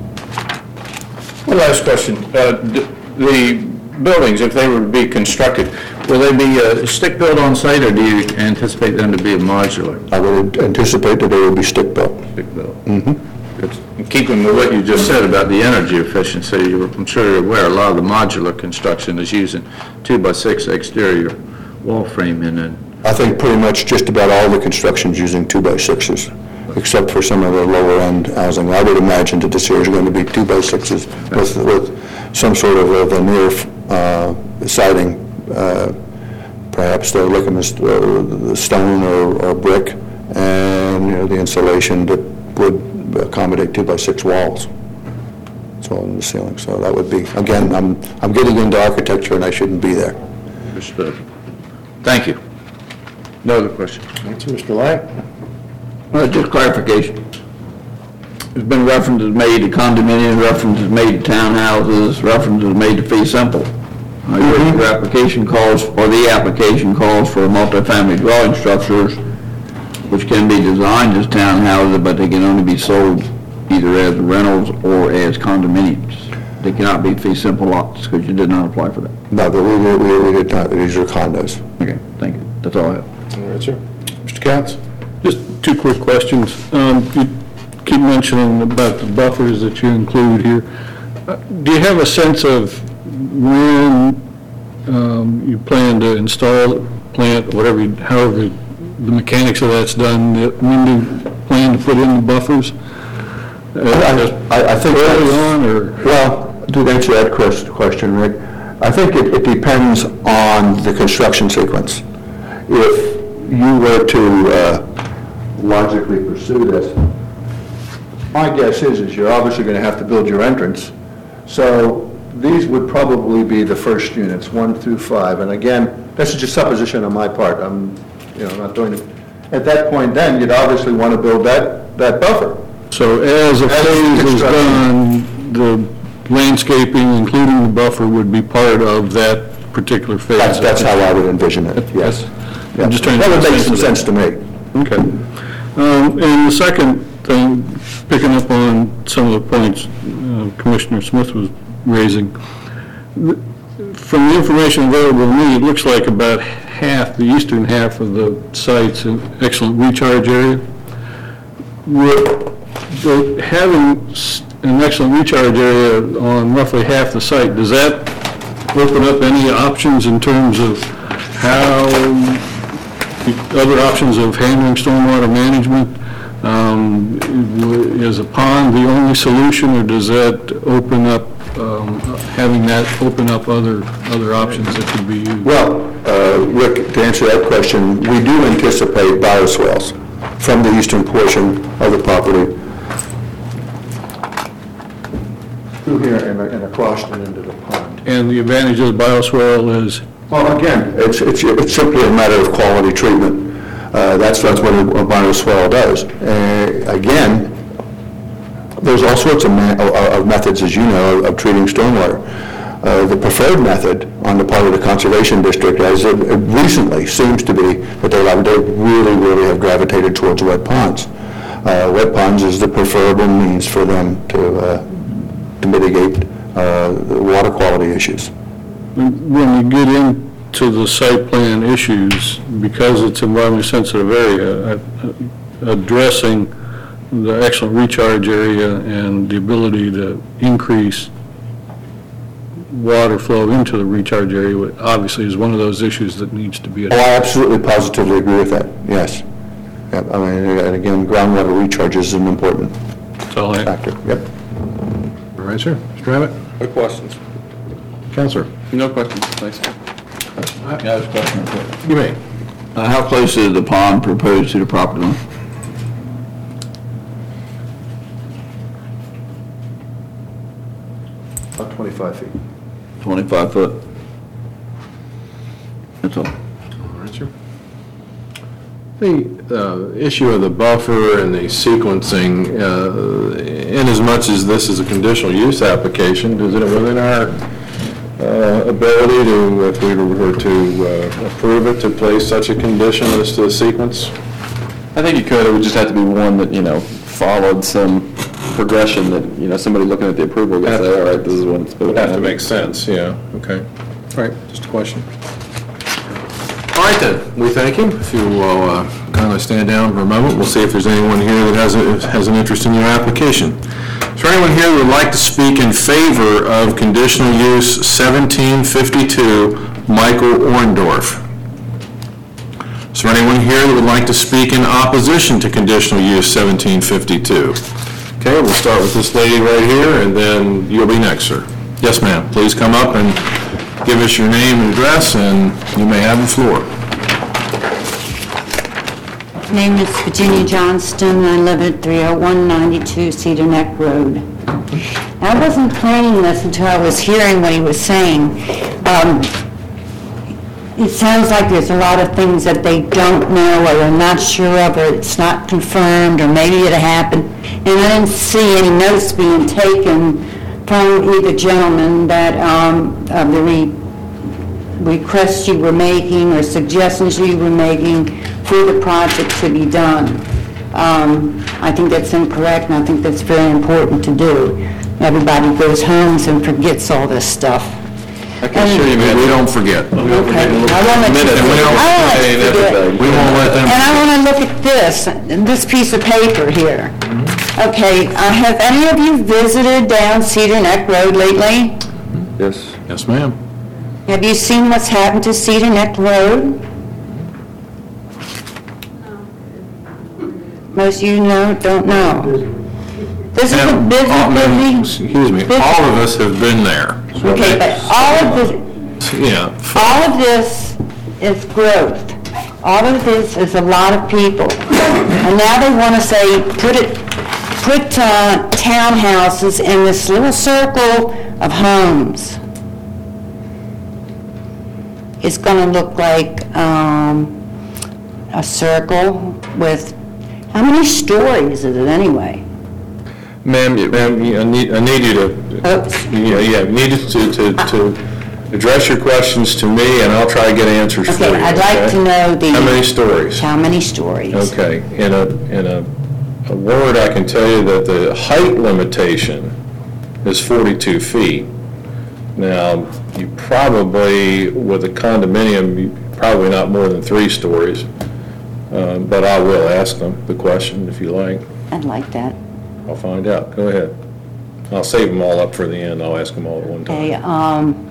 One last question. Uh, d- the buildings, if they were to be constructed, will they be uh, stick-built on site, or do you anticipate them to be a modular? I would anticipate that they would be stick-built. Stick-built. Mm-hmm. Keeping with what you just said about the energy efficiency, you're, I'm sure you're aware a lot of the modular construction is using two by six exterior wall framing, and I think pretty much just about all the construction's using two by sixes, except for some of the lower end housing. I would imagine that this here is going to be two by sixes with, with some sort of a veneer uh, siding, uh, perhaps they're looking at uh, the stone or, or brick, and you know the insulation that would accommodate two by six walls. It's all in the ceiling, so that would be, again, I'm I'm getting into architecture and I shouldn't be there. understood. Thank you. No other questions? Thank you, Mister Lang. Well, just clarification. There's been references made to condominiums, references made to townhouses, references made to fee simple. Uh, Your your application calls, or the application calls for multifamily dwelling structures, which can be designed as townhouses, but they can only be sold either as rentals or as condominiums. They cannot be fee simple lots, because you did not apply for that. No, but we, we, we did not, these are condos. Okay, thank you. That's all I have. All right, sir. Mister Katz? Just two quick questions. Um, You keep mentioning about the buffers that you include here. Uh, Do you have a sense of when um, you plan to install the plant, whatever, you- however the mechanics of that's done, that- when do you plan to put in the buffers? Uh, I, I think Early that's- on, or? Well, to answer that quest- question, Rick, I think it, it depends on the construction sequence. If you were to uh, logically pursue this, my guess is, is you're obviously going to have to build your entrance. So these would probably be the first units, one through five. And again, this is just supposition on my part. I'm, you know, not doing it. At that point then, you'd obviously want to build that, that buffer. So as a As phase is construction. done, the landscaping, including the buffer, would be part of that particular phase? That's, that's how I would envision it, yes. I'm just trying to That would get a make sense some of that. sense to me. Okay. Um, And the second thing, picking up on some of the points uh, Commissioner Smith was raising. From the information available to me, it looks like about half, the eastern half of the site's an excellent recharge area. Would the- having s- an excellent recharge area on roughly half the site, does that open up any options in terms of how, the other options of handling stormwater management? Um, Is a pond the only solution, or does that open up, um, having that open up other, other options that could be used? Well, uh, Rick, to answer that question, we do anticipate bioswales from the eastern portion of the property through here and and across and into the pond. And the advantage of the bioswale is, Well, again, it's, it's, it's simply a matter of quality treatment. Uh, that's, that's what a bioswale does. Uh, again, there's all sorts of, ma- of methods, as you know, of treating stormwater. Uh, the preferred method on the part of the Conservation District, as it recently seems to be, that they they really, really have gravitated towards wet ponds. Uh, wet ponds is the preferable means for them to, uh, to mitigate uh, the water quality issues. when you get into the site plan issues, because it's environmentally sensitive area, uh, addressing the excellent recharge area and the ability to increase water flow into the recharge area, which obviously is one of those issues that needs to be Oh, addressed. I absolutely positively agree with that, yes. Yep, I mean, and again, groundwater recharge is an important That's all I have. factor, yep. All right, sir. Mister Abbott? No questions. Counselor? No questions, thanks. Yeah, there's a question. You may. Uh, how close is the pond proposed to the property line? About twenty-five feet. Twenty-five foot? That's all. All right, sir. The uh, issue of the buffer and the sequencing, uh, inasmuch as this is a conditional use application, is it within our uh, ability to, if we were to uh, approve it, to place such a condition as to the sequence? I think you could, it would just have to be one that, you know, followed some progression that, you know, somebody looking at the approval would say, all right, this is when it's supposed Would to have to happen. make sense, yeah, okay. All right, just a question. All right then, we thank you. If you will uh, kindly stand down for a moment, we'll see if there's anyone here that has, a- has an interest in your application. Is there anyone here who would like to speak in favor of conditional use seventeen fifty-two Michael Orndorff? Is there anyone here that would like to speak in opposition to conditional use seventeen fifty-two? Okay, we'll start with this lady right here, and then you'll be next, sir. Yes, ma'am, please come up and give us your name and address, and you may have the floor. My name is Virginia Johnston, and I live at three oh one ninety-two Cedar Neck Road. I wasn't planning this until I was hearing what he was saying. Um, It sounds like there's a lot of things that they don't know, or they're not sure of, or it's not confirmed, or maybe it happened. And I didn't see any notes being taken from either gentleman that, um, of the re- requests you were making or suggestions you were making for the project to be done. Um, I think that's incorrect, and I think that's very important to do. Everybody goes home and forgets all this stuff. I can assure you, man, we don't forget. We don't Okay, forget. I want to, Minute, and we don't I want say to everything. We won't let them. And I want to look at this, this piece of paper here. Okay, uh, have any of you visited down Cedar Neck Road lately? Yes. Yes, ma'am. Have you seen what's happened to Cedar Neck Road? Most of you know, don't know. This is a Ma'am, busy, all- ma'am, busy. Excuse me, busy- all of us have been there. Okay, but all of this, Yeah, all of this is growth. All of this is a lot of people. And now they want to say, put it, put uh, townhouses in this little circle of homes. It's going to look like um, a circle with, how many stories is it anyway? ma'am, you- ma'am, you- I need, I need you to, Oops. yeah, yeah, need you to, to, to address your questions to me, and I'll try to get answers for you. Okay, I'd like okay? to know the... How many stories? How many stories? Okay, in a, in a, a word, I can tell you that the height limitation is forty-two feet. Now, you probably, with a condominium, you- probably not more than three stories, Uh, but I will ask them the question if you like. I'd like that. I'll find out. Go ahead. I'll save them all up for the end. I'll ask them all at one time. Okay, um,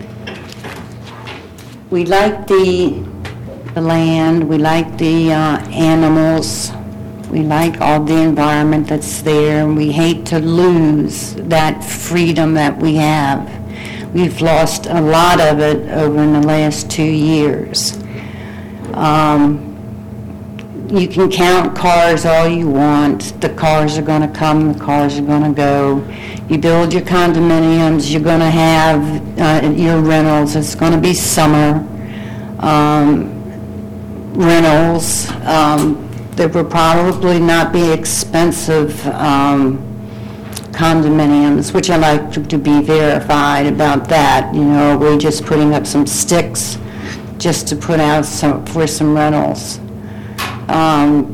we like the, the land, we like the, uh, animals, we like all the environment that's there, and we hate to lose that freedom that we have. We've lost a lot of it over in the last two years. Um, you can count cars all you want. The cars are gonna come, the cars are gonna go. You build your condominiums, you're gonna have uh, your rentals, it's gonna be summer um, rentals. Um, There will probably not be expensive um, condominiums, which I like to to be verified about that. You know, we're just putting up some sticks just to put out some, for some rentals. Um,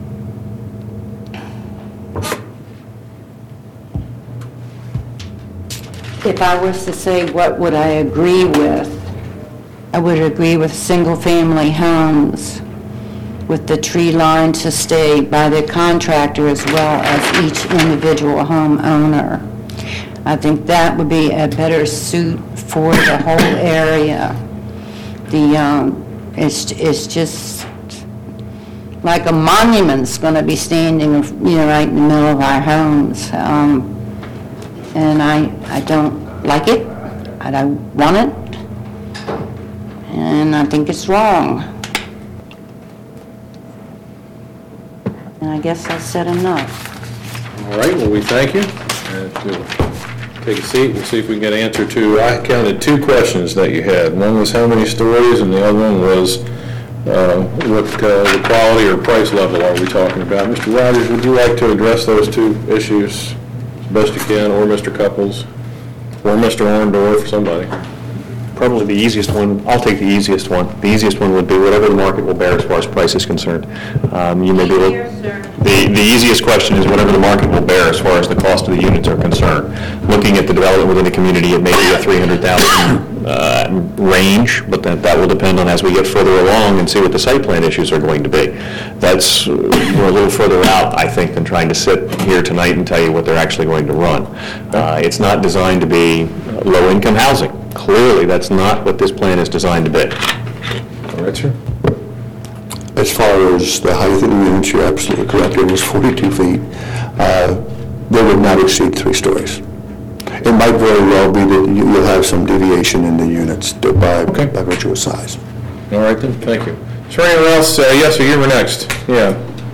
If I was to say what would I agree with, I would agree with single-family homes with the tree line to stay by the contractor as well as each individual homeowner. I think that would be a better suit for the whole area. The, um, it's, it's just like a monument's gonna be standing, you know, right in the middle of our homes. Um, and I, I don't like it, I don't want it, and I think it's wrong. And I guess I said enough. All right, well, we thank you. And we'll take a seat. We'll see if we can get an answer to, I counted two questions that you had. One was how many stories, and the other one was uh, what uh, the quality or price level are we talking about? Mister Rogers, would you like to address those two issues as best you can, or Mister Couples, or Mister Orndorff, somebody? Probably the easiest one, I'll take the easiest one. The easiest one would be whatever the market will bear as far as price is concerned. Um, You may be able, Here, sir. the, the easiest question is whatever the market will bear as far as the cost of the units are concerned. Looking at the development within the community, it may be a three hundred thousand uh, range, but that, that will depend on as we get further along and see what the site plan issues are going to be. That's, uh, we're a little further out, I think, than trying to sit here tonight and tell you what they're actually going to run. Uh, It's not designed to be low-income housing. Clearly, that's not what this plan is designed to be. All right, sir. As far as the height of the units, you're absolutely correct, it was forty-two feet. Uh, They would not exceed three stories. It might very well be that you- you'll have some deviation in the units by Okay. by virtue of size. All right, then, thank you. Is there anyone else? Uh, Yes, sir, you were next. Yeah.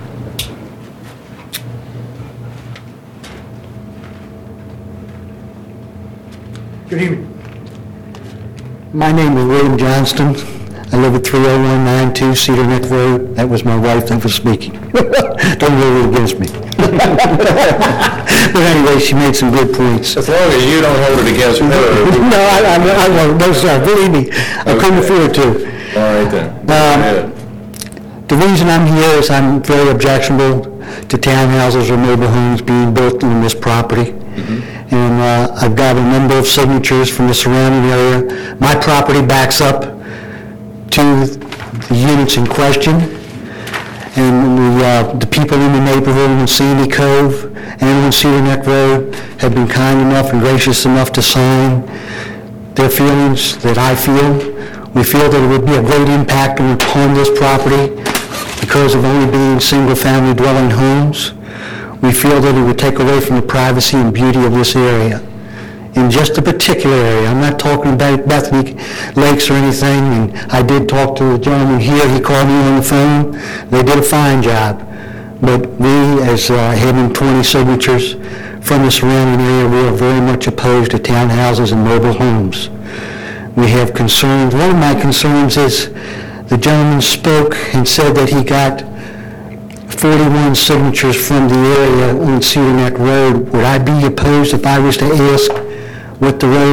Good evening. My name is William Johnston. I live at three oh one nine two Cedar Neck Road. That was my wife that was speaking. Don't hold it against me. But anyway, she made some good points. As long as you don't hold it against her. No, I, I, I won't, no, sir, believe me, I couldn't afford to. All right, then. Go Um, ahead. The reason I'm here is I'm very objectionable to townhouses or mobile homes being built on this property. And uh, I've got a number of signatures from the surrounding area. My property backs up to the units in question. And the, uh, the people in the neighborhood in Sandy Cove and on Cedar Neck Road have been kind enough and gracious enough to sign their feelings that I feel. We feel that it would be a great impact upon this property because of only being single-family dwelling homes. We feel that it would take away from the privacy and beauty of this area. In just a particular area, I'm not talking about Bethany Lakes or anything, and I did talk to the gentleman here, he called me on the phone, they did a fine job. But we, as uh, having twenty signatures from the surrounding area, we are very much opposed to townhouses and mobile homes. We have concerns. One of my concerns is the gentleman spoke and said that he got forty-one signatures from the area on Cedar Neck Road. Would I be opposed if I was to ask what the road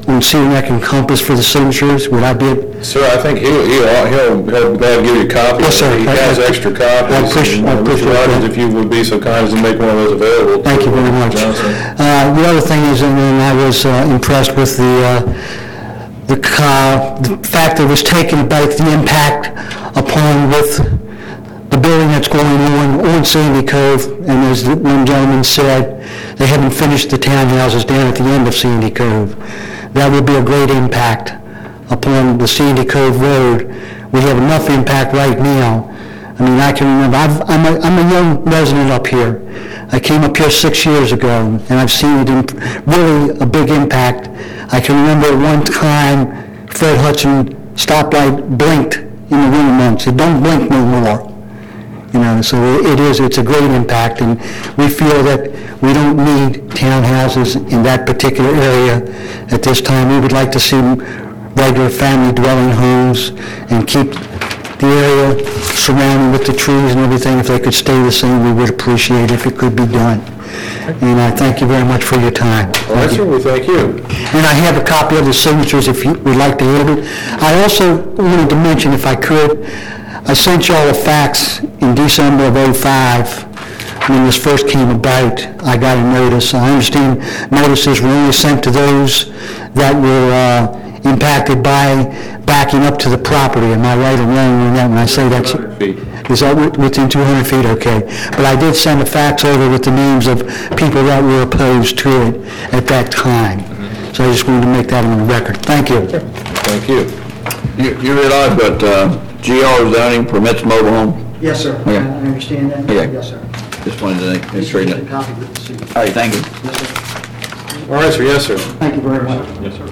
on Cedar Neck and Compass for the signatures? Would I be, Sir, I think he'll, he'll, he'll he'll gladly give you a copy. Yes, sir. He has extra copies. I appreciate- I And, uh, Mister appreciate Rogers, that. if you would be so kind as to make one of those available. thank you very to much. Johnson. Uh, The other thing is, and then I was uh, impressed with the, uh, the ca- the fact that it was taken about the impact upon with the building that's going on on Sandy Cove, and as the one gentleman said, they haven't finished the townhouses down at the end of Sandy Cove. That would be a great impact upon the Sandy Cove Road. We have enough impact right now. I mean, I can remember, I've, I'm, a, I'm a young resident up here. I came up here six years ago, and I've seen it in really a big impact. I can remember at one time, Fred Hudson stoplight blinked in the winter months. It don't blink no more. You know, so it is, it's a great impact, and we feel that we don't need townhouses in that particular area at this time. We would like to see regular family dwelling homes and keep the area surrounding with the trees and everything. If they could stay the same, we would appreciate it if it could be done. And I thank you very much for your time. All right, sir, we thank you. And I have a copy of the signatures if you would like to have it. I also wanted to mention, if I could, I sent y'all a fax in December of oh five when this first came about. I got a notice. I understand notices were only sent to those that were uh, impacted by backing up to the property. Am I right or wrong on that when I say that's... two hundred feet. Is that wi- within two hundred feet? Okay. But I did send a fax over with the names of people that were opposed to it at that time. So I just wanted to make that on the record. Thank you. Thank you. You you realize that uh, G R zoning permits mobile home? Yes, sir. Okay. I understand that. Okay. Yes, sir. Just wanted to make sure you know. Copy with the signature. All right, thank you. Yes, sir. All right, sir, yes, sir. Thank you very much. Yes, sir.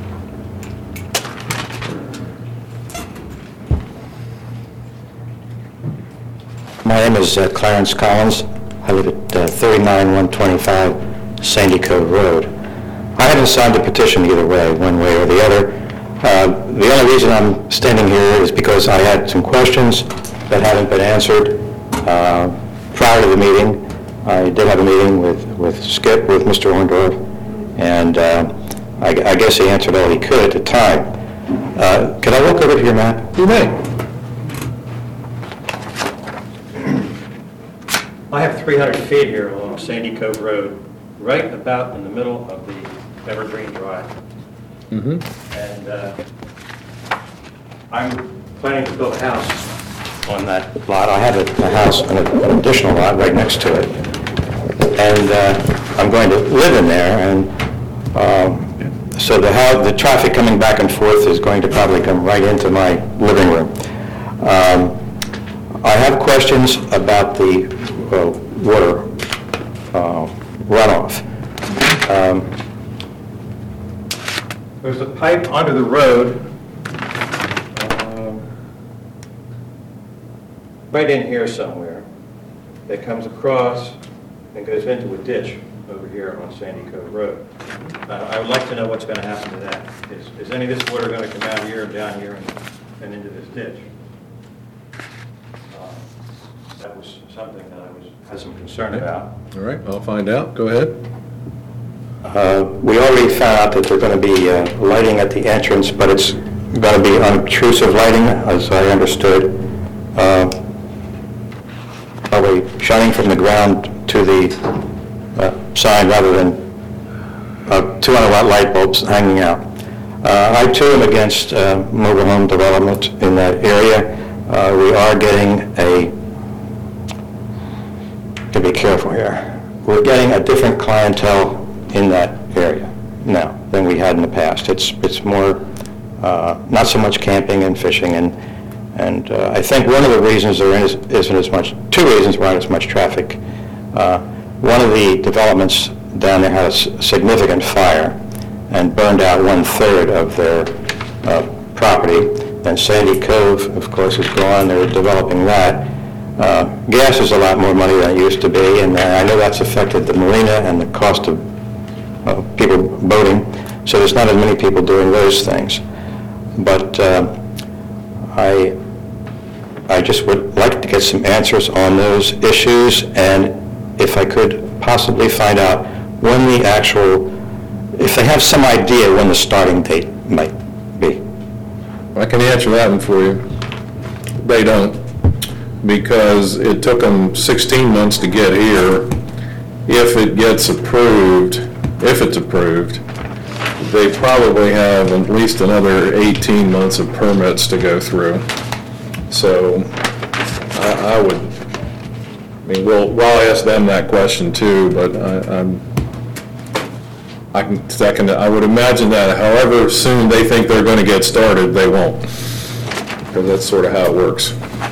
My name is uh, Clarence Collins. I live at uh, thirty-nine one twenty-five Sandy Cove Road. I haven't signed a petition either way, one way or the other. Uh, The only reason I'm standing here is because I had some questions that haven't been answered uh, prior to the meeting. I did have a meeting with with Skip, with Mister Orndorff, and uh, I I guess he answered all he could at the time. Uh, Can I walk over to your map? You may. I have three hundred feet here along Sandy Cove Road, right about in the middle of the Evergreen Drive. Mm-hmm. And uh, I'm planning to build a house on that. Lot. I have a a house, an an additional lot right next to it. And uh, I'm going to live in there, and um, so the how, the traffic coming back and forth is going to probably come right into my living room. Um, I have questions about the uh, water uh, runoff. Um, There's a pipe under the road, um, right in here somewhere, that comes across and goes into a ditch over here on Sandy Cove Road. Uh, I would like to know what's going to happen to that. Is, is any of this water going to come out here and down here and, and into this ditch? Uh, That was something that I was, had some concern about. All right, I'll find out. Go ahead. Uh, We already found out that there's going to be uh, lighting at the entrance, but it's going to be unobtrusive lighting, as I understood. Uh, Probably shining from the ground to the uh, sign rather than uh, two hundred watt light bulbs hanging out. Uh, I too am against uh, mobile home development in that area. Uh, We are getting a, to be careful here, we're getting a different clientele in that area now than we had in the past. It's it's more, uh, not so much camping and fishing, and and uh, I think one of the reasons there is, isn't as much, two reasons why there's much traffic. Uh, One of the developments down there had a s- significant fire and burned out one-third of their uh, property. Then Sandy Cove, of course, is gone. They're developing that. Uh, Gas is a lot more money than it used to be, and I know that's affected the marina and the cost of uh, people boating, so there's not as many people doing those things. But uh, I, I just would like to get some answers on those issues, and if I could possibly find out when the actual if they have some idea when the starting date might be. I can answer that one for you. They don't, because it took them sixteen months to get here. If it gets approved, if it's approved, they probably have at least another eighteen months of permits to go through. So I, I would, I mean, we'll, we'll ask them that question too, but I, I'm, I can second it. I would imagine that however soon they think they're going to get started, they won't. Because that's sort of how it works.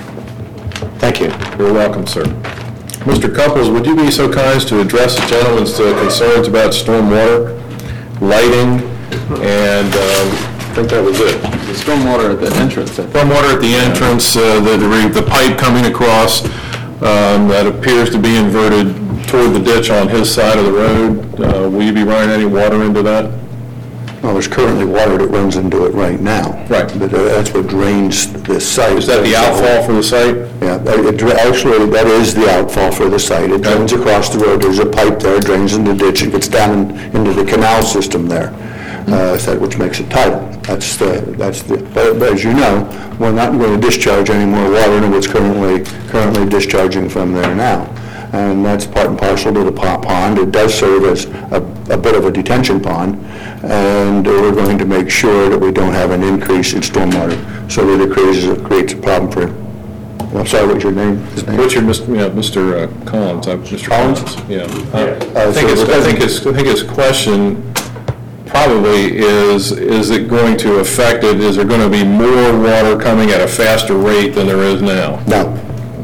Thank you. You're welcome, sir. Mister Couples, would you be so kind as to address the gentleman's uh, concerns about stormwater, lighting, and um, I think that was it. The stormwater at the entrance. Stormwater at the entrance, uh, the, the re- the pipe coming across um, that appears to be inverted toward the ditch on his side of the road. Uh, Will you be running any water into that? Well, there's currently water that runs into it right now. Right. But uh, that's what drains the site. Is that the outfall for the site? Yeah, uh, it dra- actually, that is the outfall for the site. It drains across the road, there's a pipe there, drains in the ditch, and gets down in- into the canal system there, uh, so- which makes it tidal. That's the, that's the, but but as you know, we're not going to discharge any more water than what's currently, currently discharging from there now. And that's part and parcel to the po- pond. It does serve as a, a bit of a detention pond, and we're going to make sure that we don't have an increase in stormwater, so that it creates, a- creates a problem for, I'm sorry, what's your name? His name? What's your, Mis- yeah, Mister uh, Collins? uh, Mister Collins? Yeah. Uh, I think so his, it I think his, I think his question probably is, is it going to affect it? Is there going to be more water coming at a faster rate than there is now? No.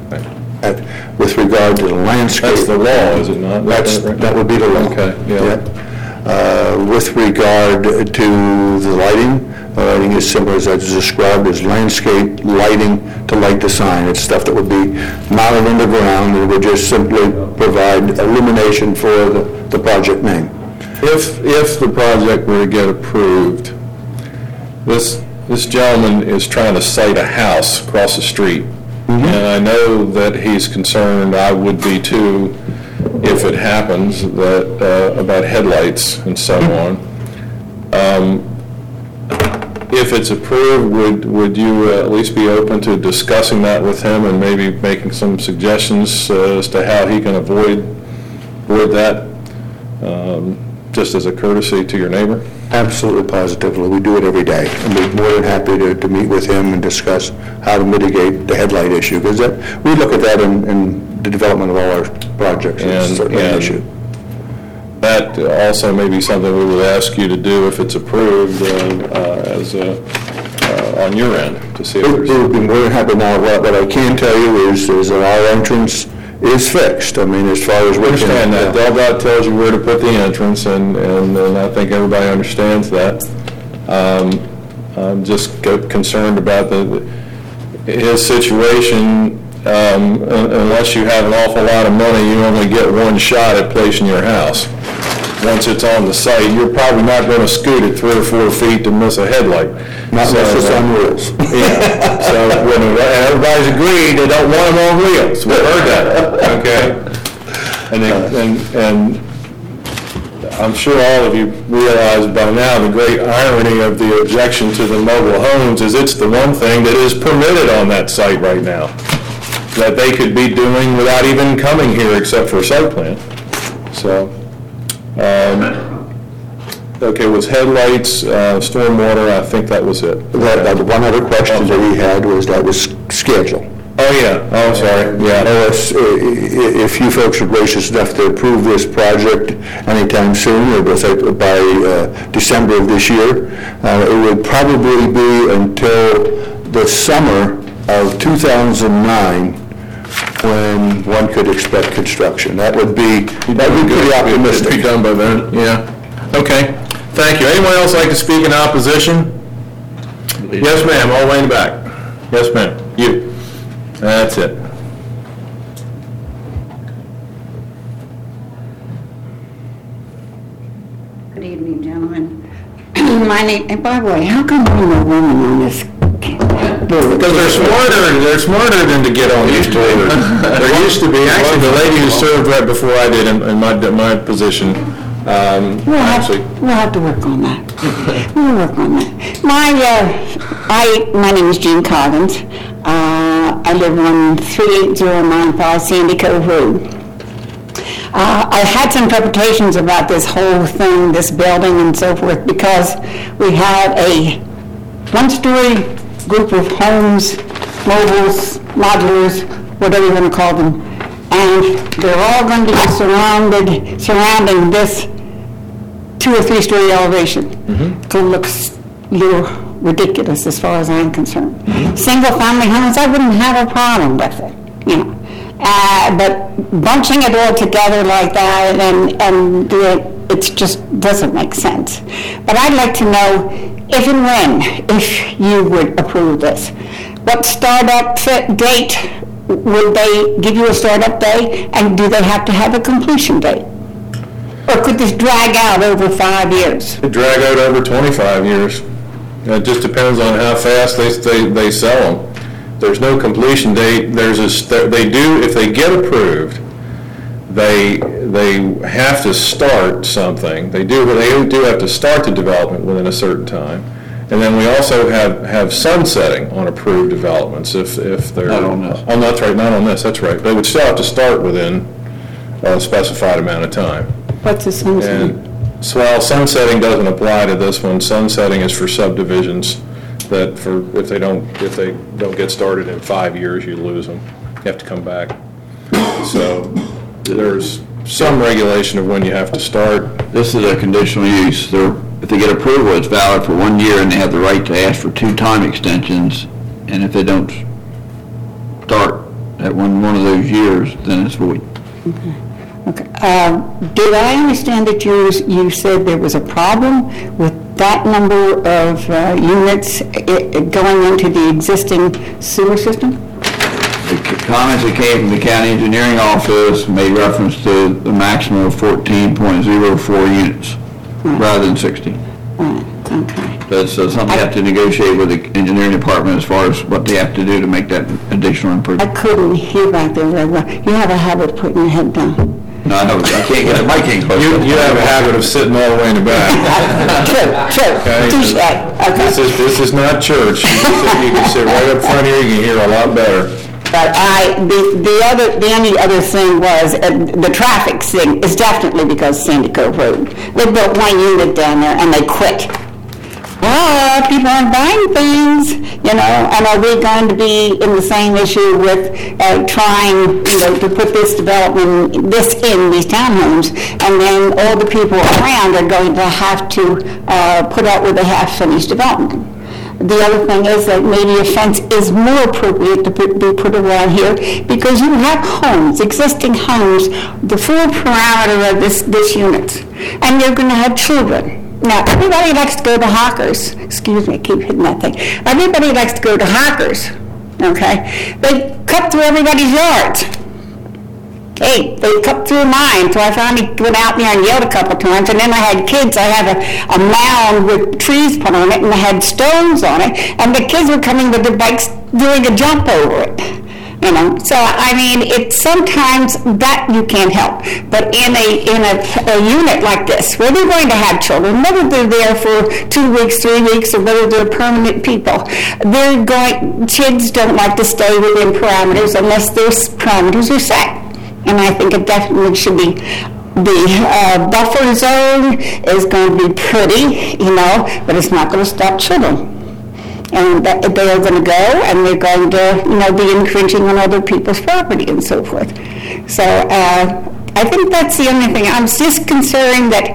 At- With regard to the landscape. That's the law, is it not? That's, that would be the law. Okay, yeah. Uh, With regard to the lighting, the lighting is simple as it's described as landscape lighting to light the sign. It's stuff that would be mounted in the ground and would just simply provide illumination for the, the project name. If, if the project were to get approved, this, this gentleman is trying to site a house across the street. And I know that he's concerned, I would be too, if it happens, that, uh, about headlights and so on. Um, If it's approved, would, would you uh, at least be open to discussing that with him and maybe making some suggestions uh, as to how he can avoid, avoid that, um, just as a courtesy to your neighbor? Absolutely, positively. We do it every day. And we're more than happy to, to meet with him and discuss how to mitigate the headlight issue, because that, we look at that in, in the development of all our projects. It's And- certainly an and- issue. That also may be something we would ask you to do if it's approved uh, uh, as a, uh, on your end, to see if We there's... would be more than happy now. What, what I can tell you is, is that our entrance is fixed. I mean, as far as we I can... understand that. DelDOT tells you where to put the entrance, and, and and I think everybody understands that. Um, I'm just co- concerned about the, his situation. Um, un- Unless you have an awful lot of money, you only get one shot at placing your house. Once it's on the site, you're probably not going to scoot it three or four feet to miss a headlight. Not So, unless it's uh, on wheels. Yeah, so, when- and everybody's agreed, they don't want them on wheels, we heard that, okay? And, they- and, and I'm sure all of you realize by now the great irony of the objection to the mobile homes is it's the one thing that is permitted on that site right now, that they could be doing without even coming here except for a site plan, so. um, Okay, was headlights, uh, stormwater, I think that was it. The, the one other question that he had was, that was schedule. Oh, yeah, oh, I'm sorry, yeah. Oh, it's, uh, i- If you folks are gracious enough to approve this project anytime soon, or with it by uh, December of this year, uh, it would probably be until the summer of two thousand nine when one could expect construction. That would be, that would be pretty optimistic. Be done by then, yeah. Okay, thank you. Anyone else like to speak in opposition? Yes, ma'am, all the way in the back. Yes, ma'am, you. That's it. Good evening, gentlemen. My name, and by the way, how come I'm a woman on this board? Because they're smarter, they're smarter than to get on these boards. There used to be, actually, the lady who served right before I did in in my, my position, Um, We'll have, Actually, we'll have to work on that. We'll work on that. My, uh, I, my name is Jean Coggins. Uh, I live on three eight zero nine five Sandy Cove Road. Uh, I've had some interpretations about this whole thing, this building and so forth, because we have a one-story group of homes, mobiles, modulars, whatever you want to call them, and they're all going to be surrounded, surrounding this two or three-story elevation. It looks a little ridiculous as far as I'm concerned. Single-family homes, I wouldn't have a problem with it, you know. Uh, but bunching it all together like that and, and do it, it just doesn't make sense. But I'd like to know if and when, if you would approve this, what startup fit date, would they give you a startup date, and do they have to have a completion date? Or could this drag out over five years? it drag out over twenty-five years. It just depends on how fast they, they, they sell them. There's no completion date. There's a, st- they do, if they get approved, they, they have to start something. They do, they do have to start the development within a certain time. And then we also have, have sunsetting on approved developments if, if they're. Not on this. Oh, that's right, not on this, that's right. They would still have to start within a specified amount of time. What's the sunset? And, so while sunsetting doesn't apply to this one, sunsetting is for subdivisions that for, if they don't, if they don't get started in five years, you lose them. You have to come back. So there's some regulation of when you have to start. This is a conditional use. They're, if they get approval, it's valid for one year, and they have the right to ask for two time extensions. And if they don't start at one, one of those years, then it's void. Okay. Uh, Did I understand that you, you said there was a problem with that number of uh, units i- i- going into the existing sewer system? The c- comments that came from the county engineering office made reference to the maximum of fourteen point zero four units, rather than sixteen. Right, okay. That's uh, something they have to negotiate with the engineering department as far as what they have to do to make that additional I improvement. couldn't hear back there very well. You have a habit of putting your head down. No, I know, I can't get the mic in close You, enough. you have a habit of sitting all the way in the back. True, true, Okay. touche, This okay. is, this is not church. You can sit, you can sit right up front here, you can hear a lot better. But I, the, the other, the only other thing was, uh, the traffic thing is definitely because Sandy Cove Road. They built one unit down there and they quit. Well, people aren't buying things, you know, and are we going to be in the same issue with uh, trying, you know, to put this development, this in these townhomes, and then all the people around are going to have to uh, put up with a half-finished development. The other thing is that maybe a fence is more appropriate to put, be put around here, because you have homes, existing homes, the full parameter of this, this unit, and you're going to have children. Now, everybody likes to go to Hawkers. Excuse me, I keep hitting that thing. Everybody likes to go to Hawkers, okay? They cut through everybody's yards. Hey, they cut through mine, so I finally went out there and yelled a couple times, and then I had kids. I had a, a mound with trees put on it, and I had stones on it, and the kids were coming with their bikes doing a jump over it. You know, so I mean, it's sometimes that you can't help. But in a in a, a unit like this, where they're going to have children, whether they're there for two weeks, three weeks, or whether they're permanent people, they're going. Kids don't like to stay within parameters unless those parameters are set. And I think it definitely should be. The uh, buffer zone is going to be pretty, you know, but it's not going to stop children. And that they are going to go, and they're going to, you know, be infringing on other people's property and so forth. So uh, I think that's the only thing. I'm just concerned that,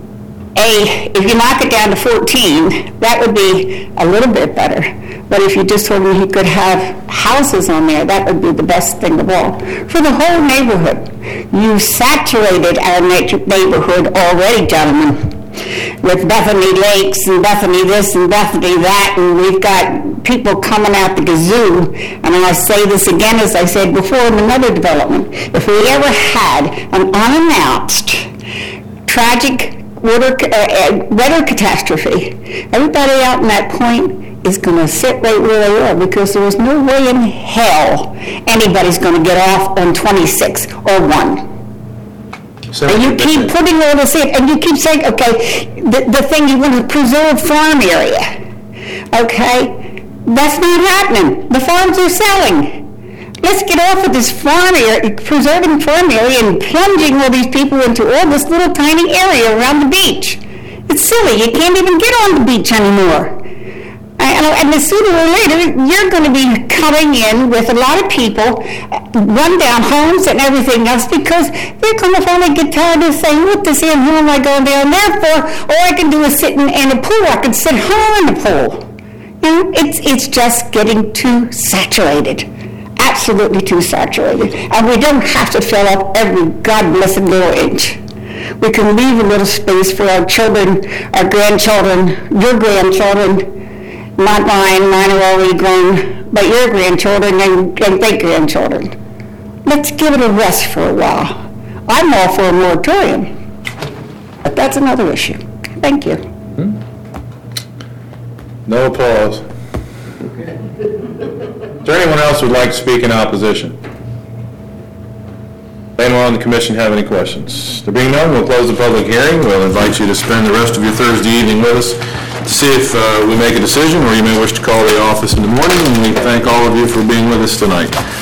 A, if you knock it down to fourteen, that would be a little bit better. But if you just told me he could have houses on there, that would be the best thing of all. For the whole neighborhood. You saturated our na- neighborhood already, gentlemen, with Bethany Lakes and Bethany this and Bethany that, and we've got people coming out the gazoo. And I say this again, as I said before in another development, if we ever had an unannounced tragic water, uh, uh, weather catastrophe, everybody out in that point is going to sit right where they are, because there is no way in hell anybody's going to get off on twenty-six or one. And you keep putting all this in, and you keep saying, okay, the, the thing, you want to preserve farm area, okay? That's not happening. The farms are selling. Let's get off of this farm area, preserving farm area and plunging all these people into all this little tiny area around the beach. It's silly. You can't even get on the beach anymore. And, and the sooner or later, you're going to be coming in with a lot of people, run down homes and everything else, because they're going to finally get tired of saying, what the hell am I going down there for? All I can do is sit in, in a pool. I can sit home in the pool. You know, it's, it's just getting too saturated. Absolutely too saturated. And we don't have to fill up every God-blessed little inch. We can leave a little space for our children, our grandchildren, your grandchildren, not mine, mine are already grown, but your grandchildren and, and great-grandchildren. Let's give it a rest for a while. I'm all for a moratorium, but that's another issue. Thank you. Hmm? No applause. Is there anyone else who would like to speak in opposition? Anyone on the commission have any questions? There being none, we'll close the public hearing. We'll invite you to spend the rest of your Thursday evening with us to see if uh, we make a decision, or you may wish to call the office in the morning, and we thank all of you for being with us tonight.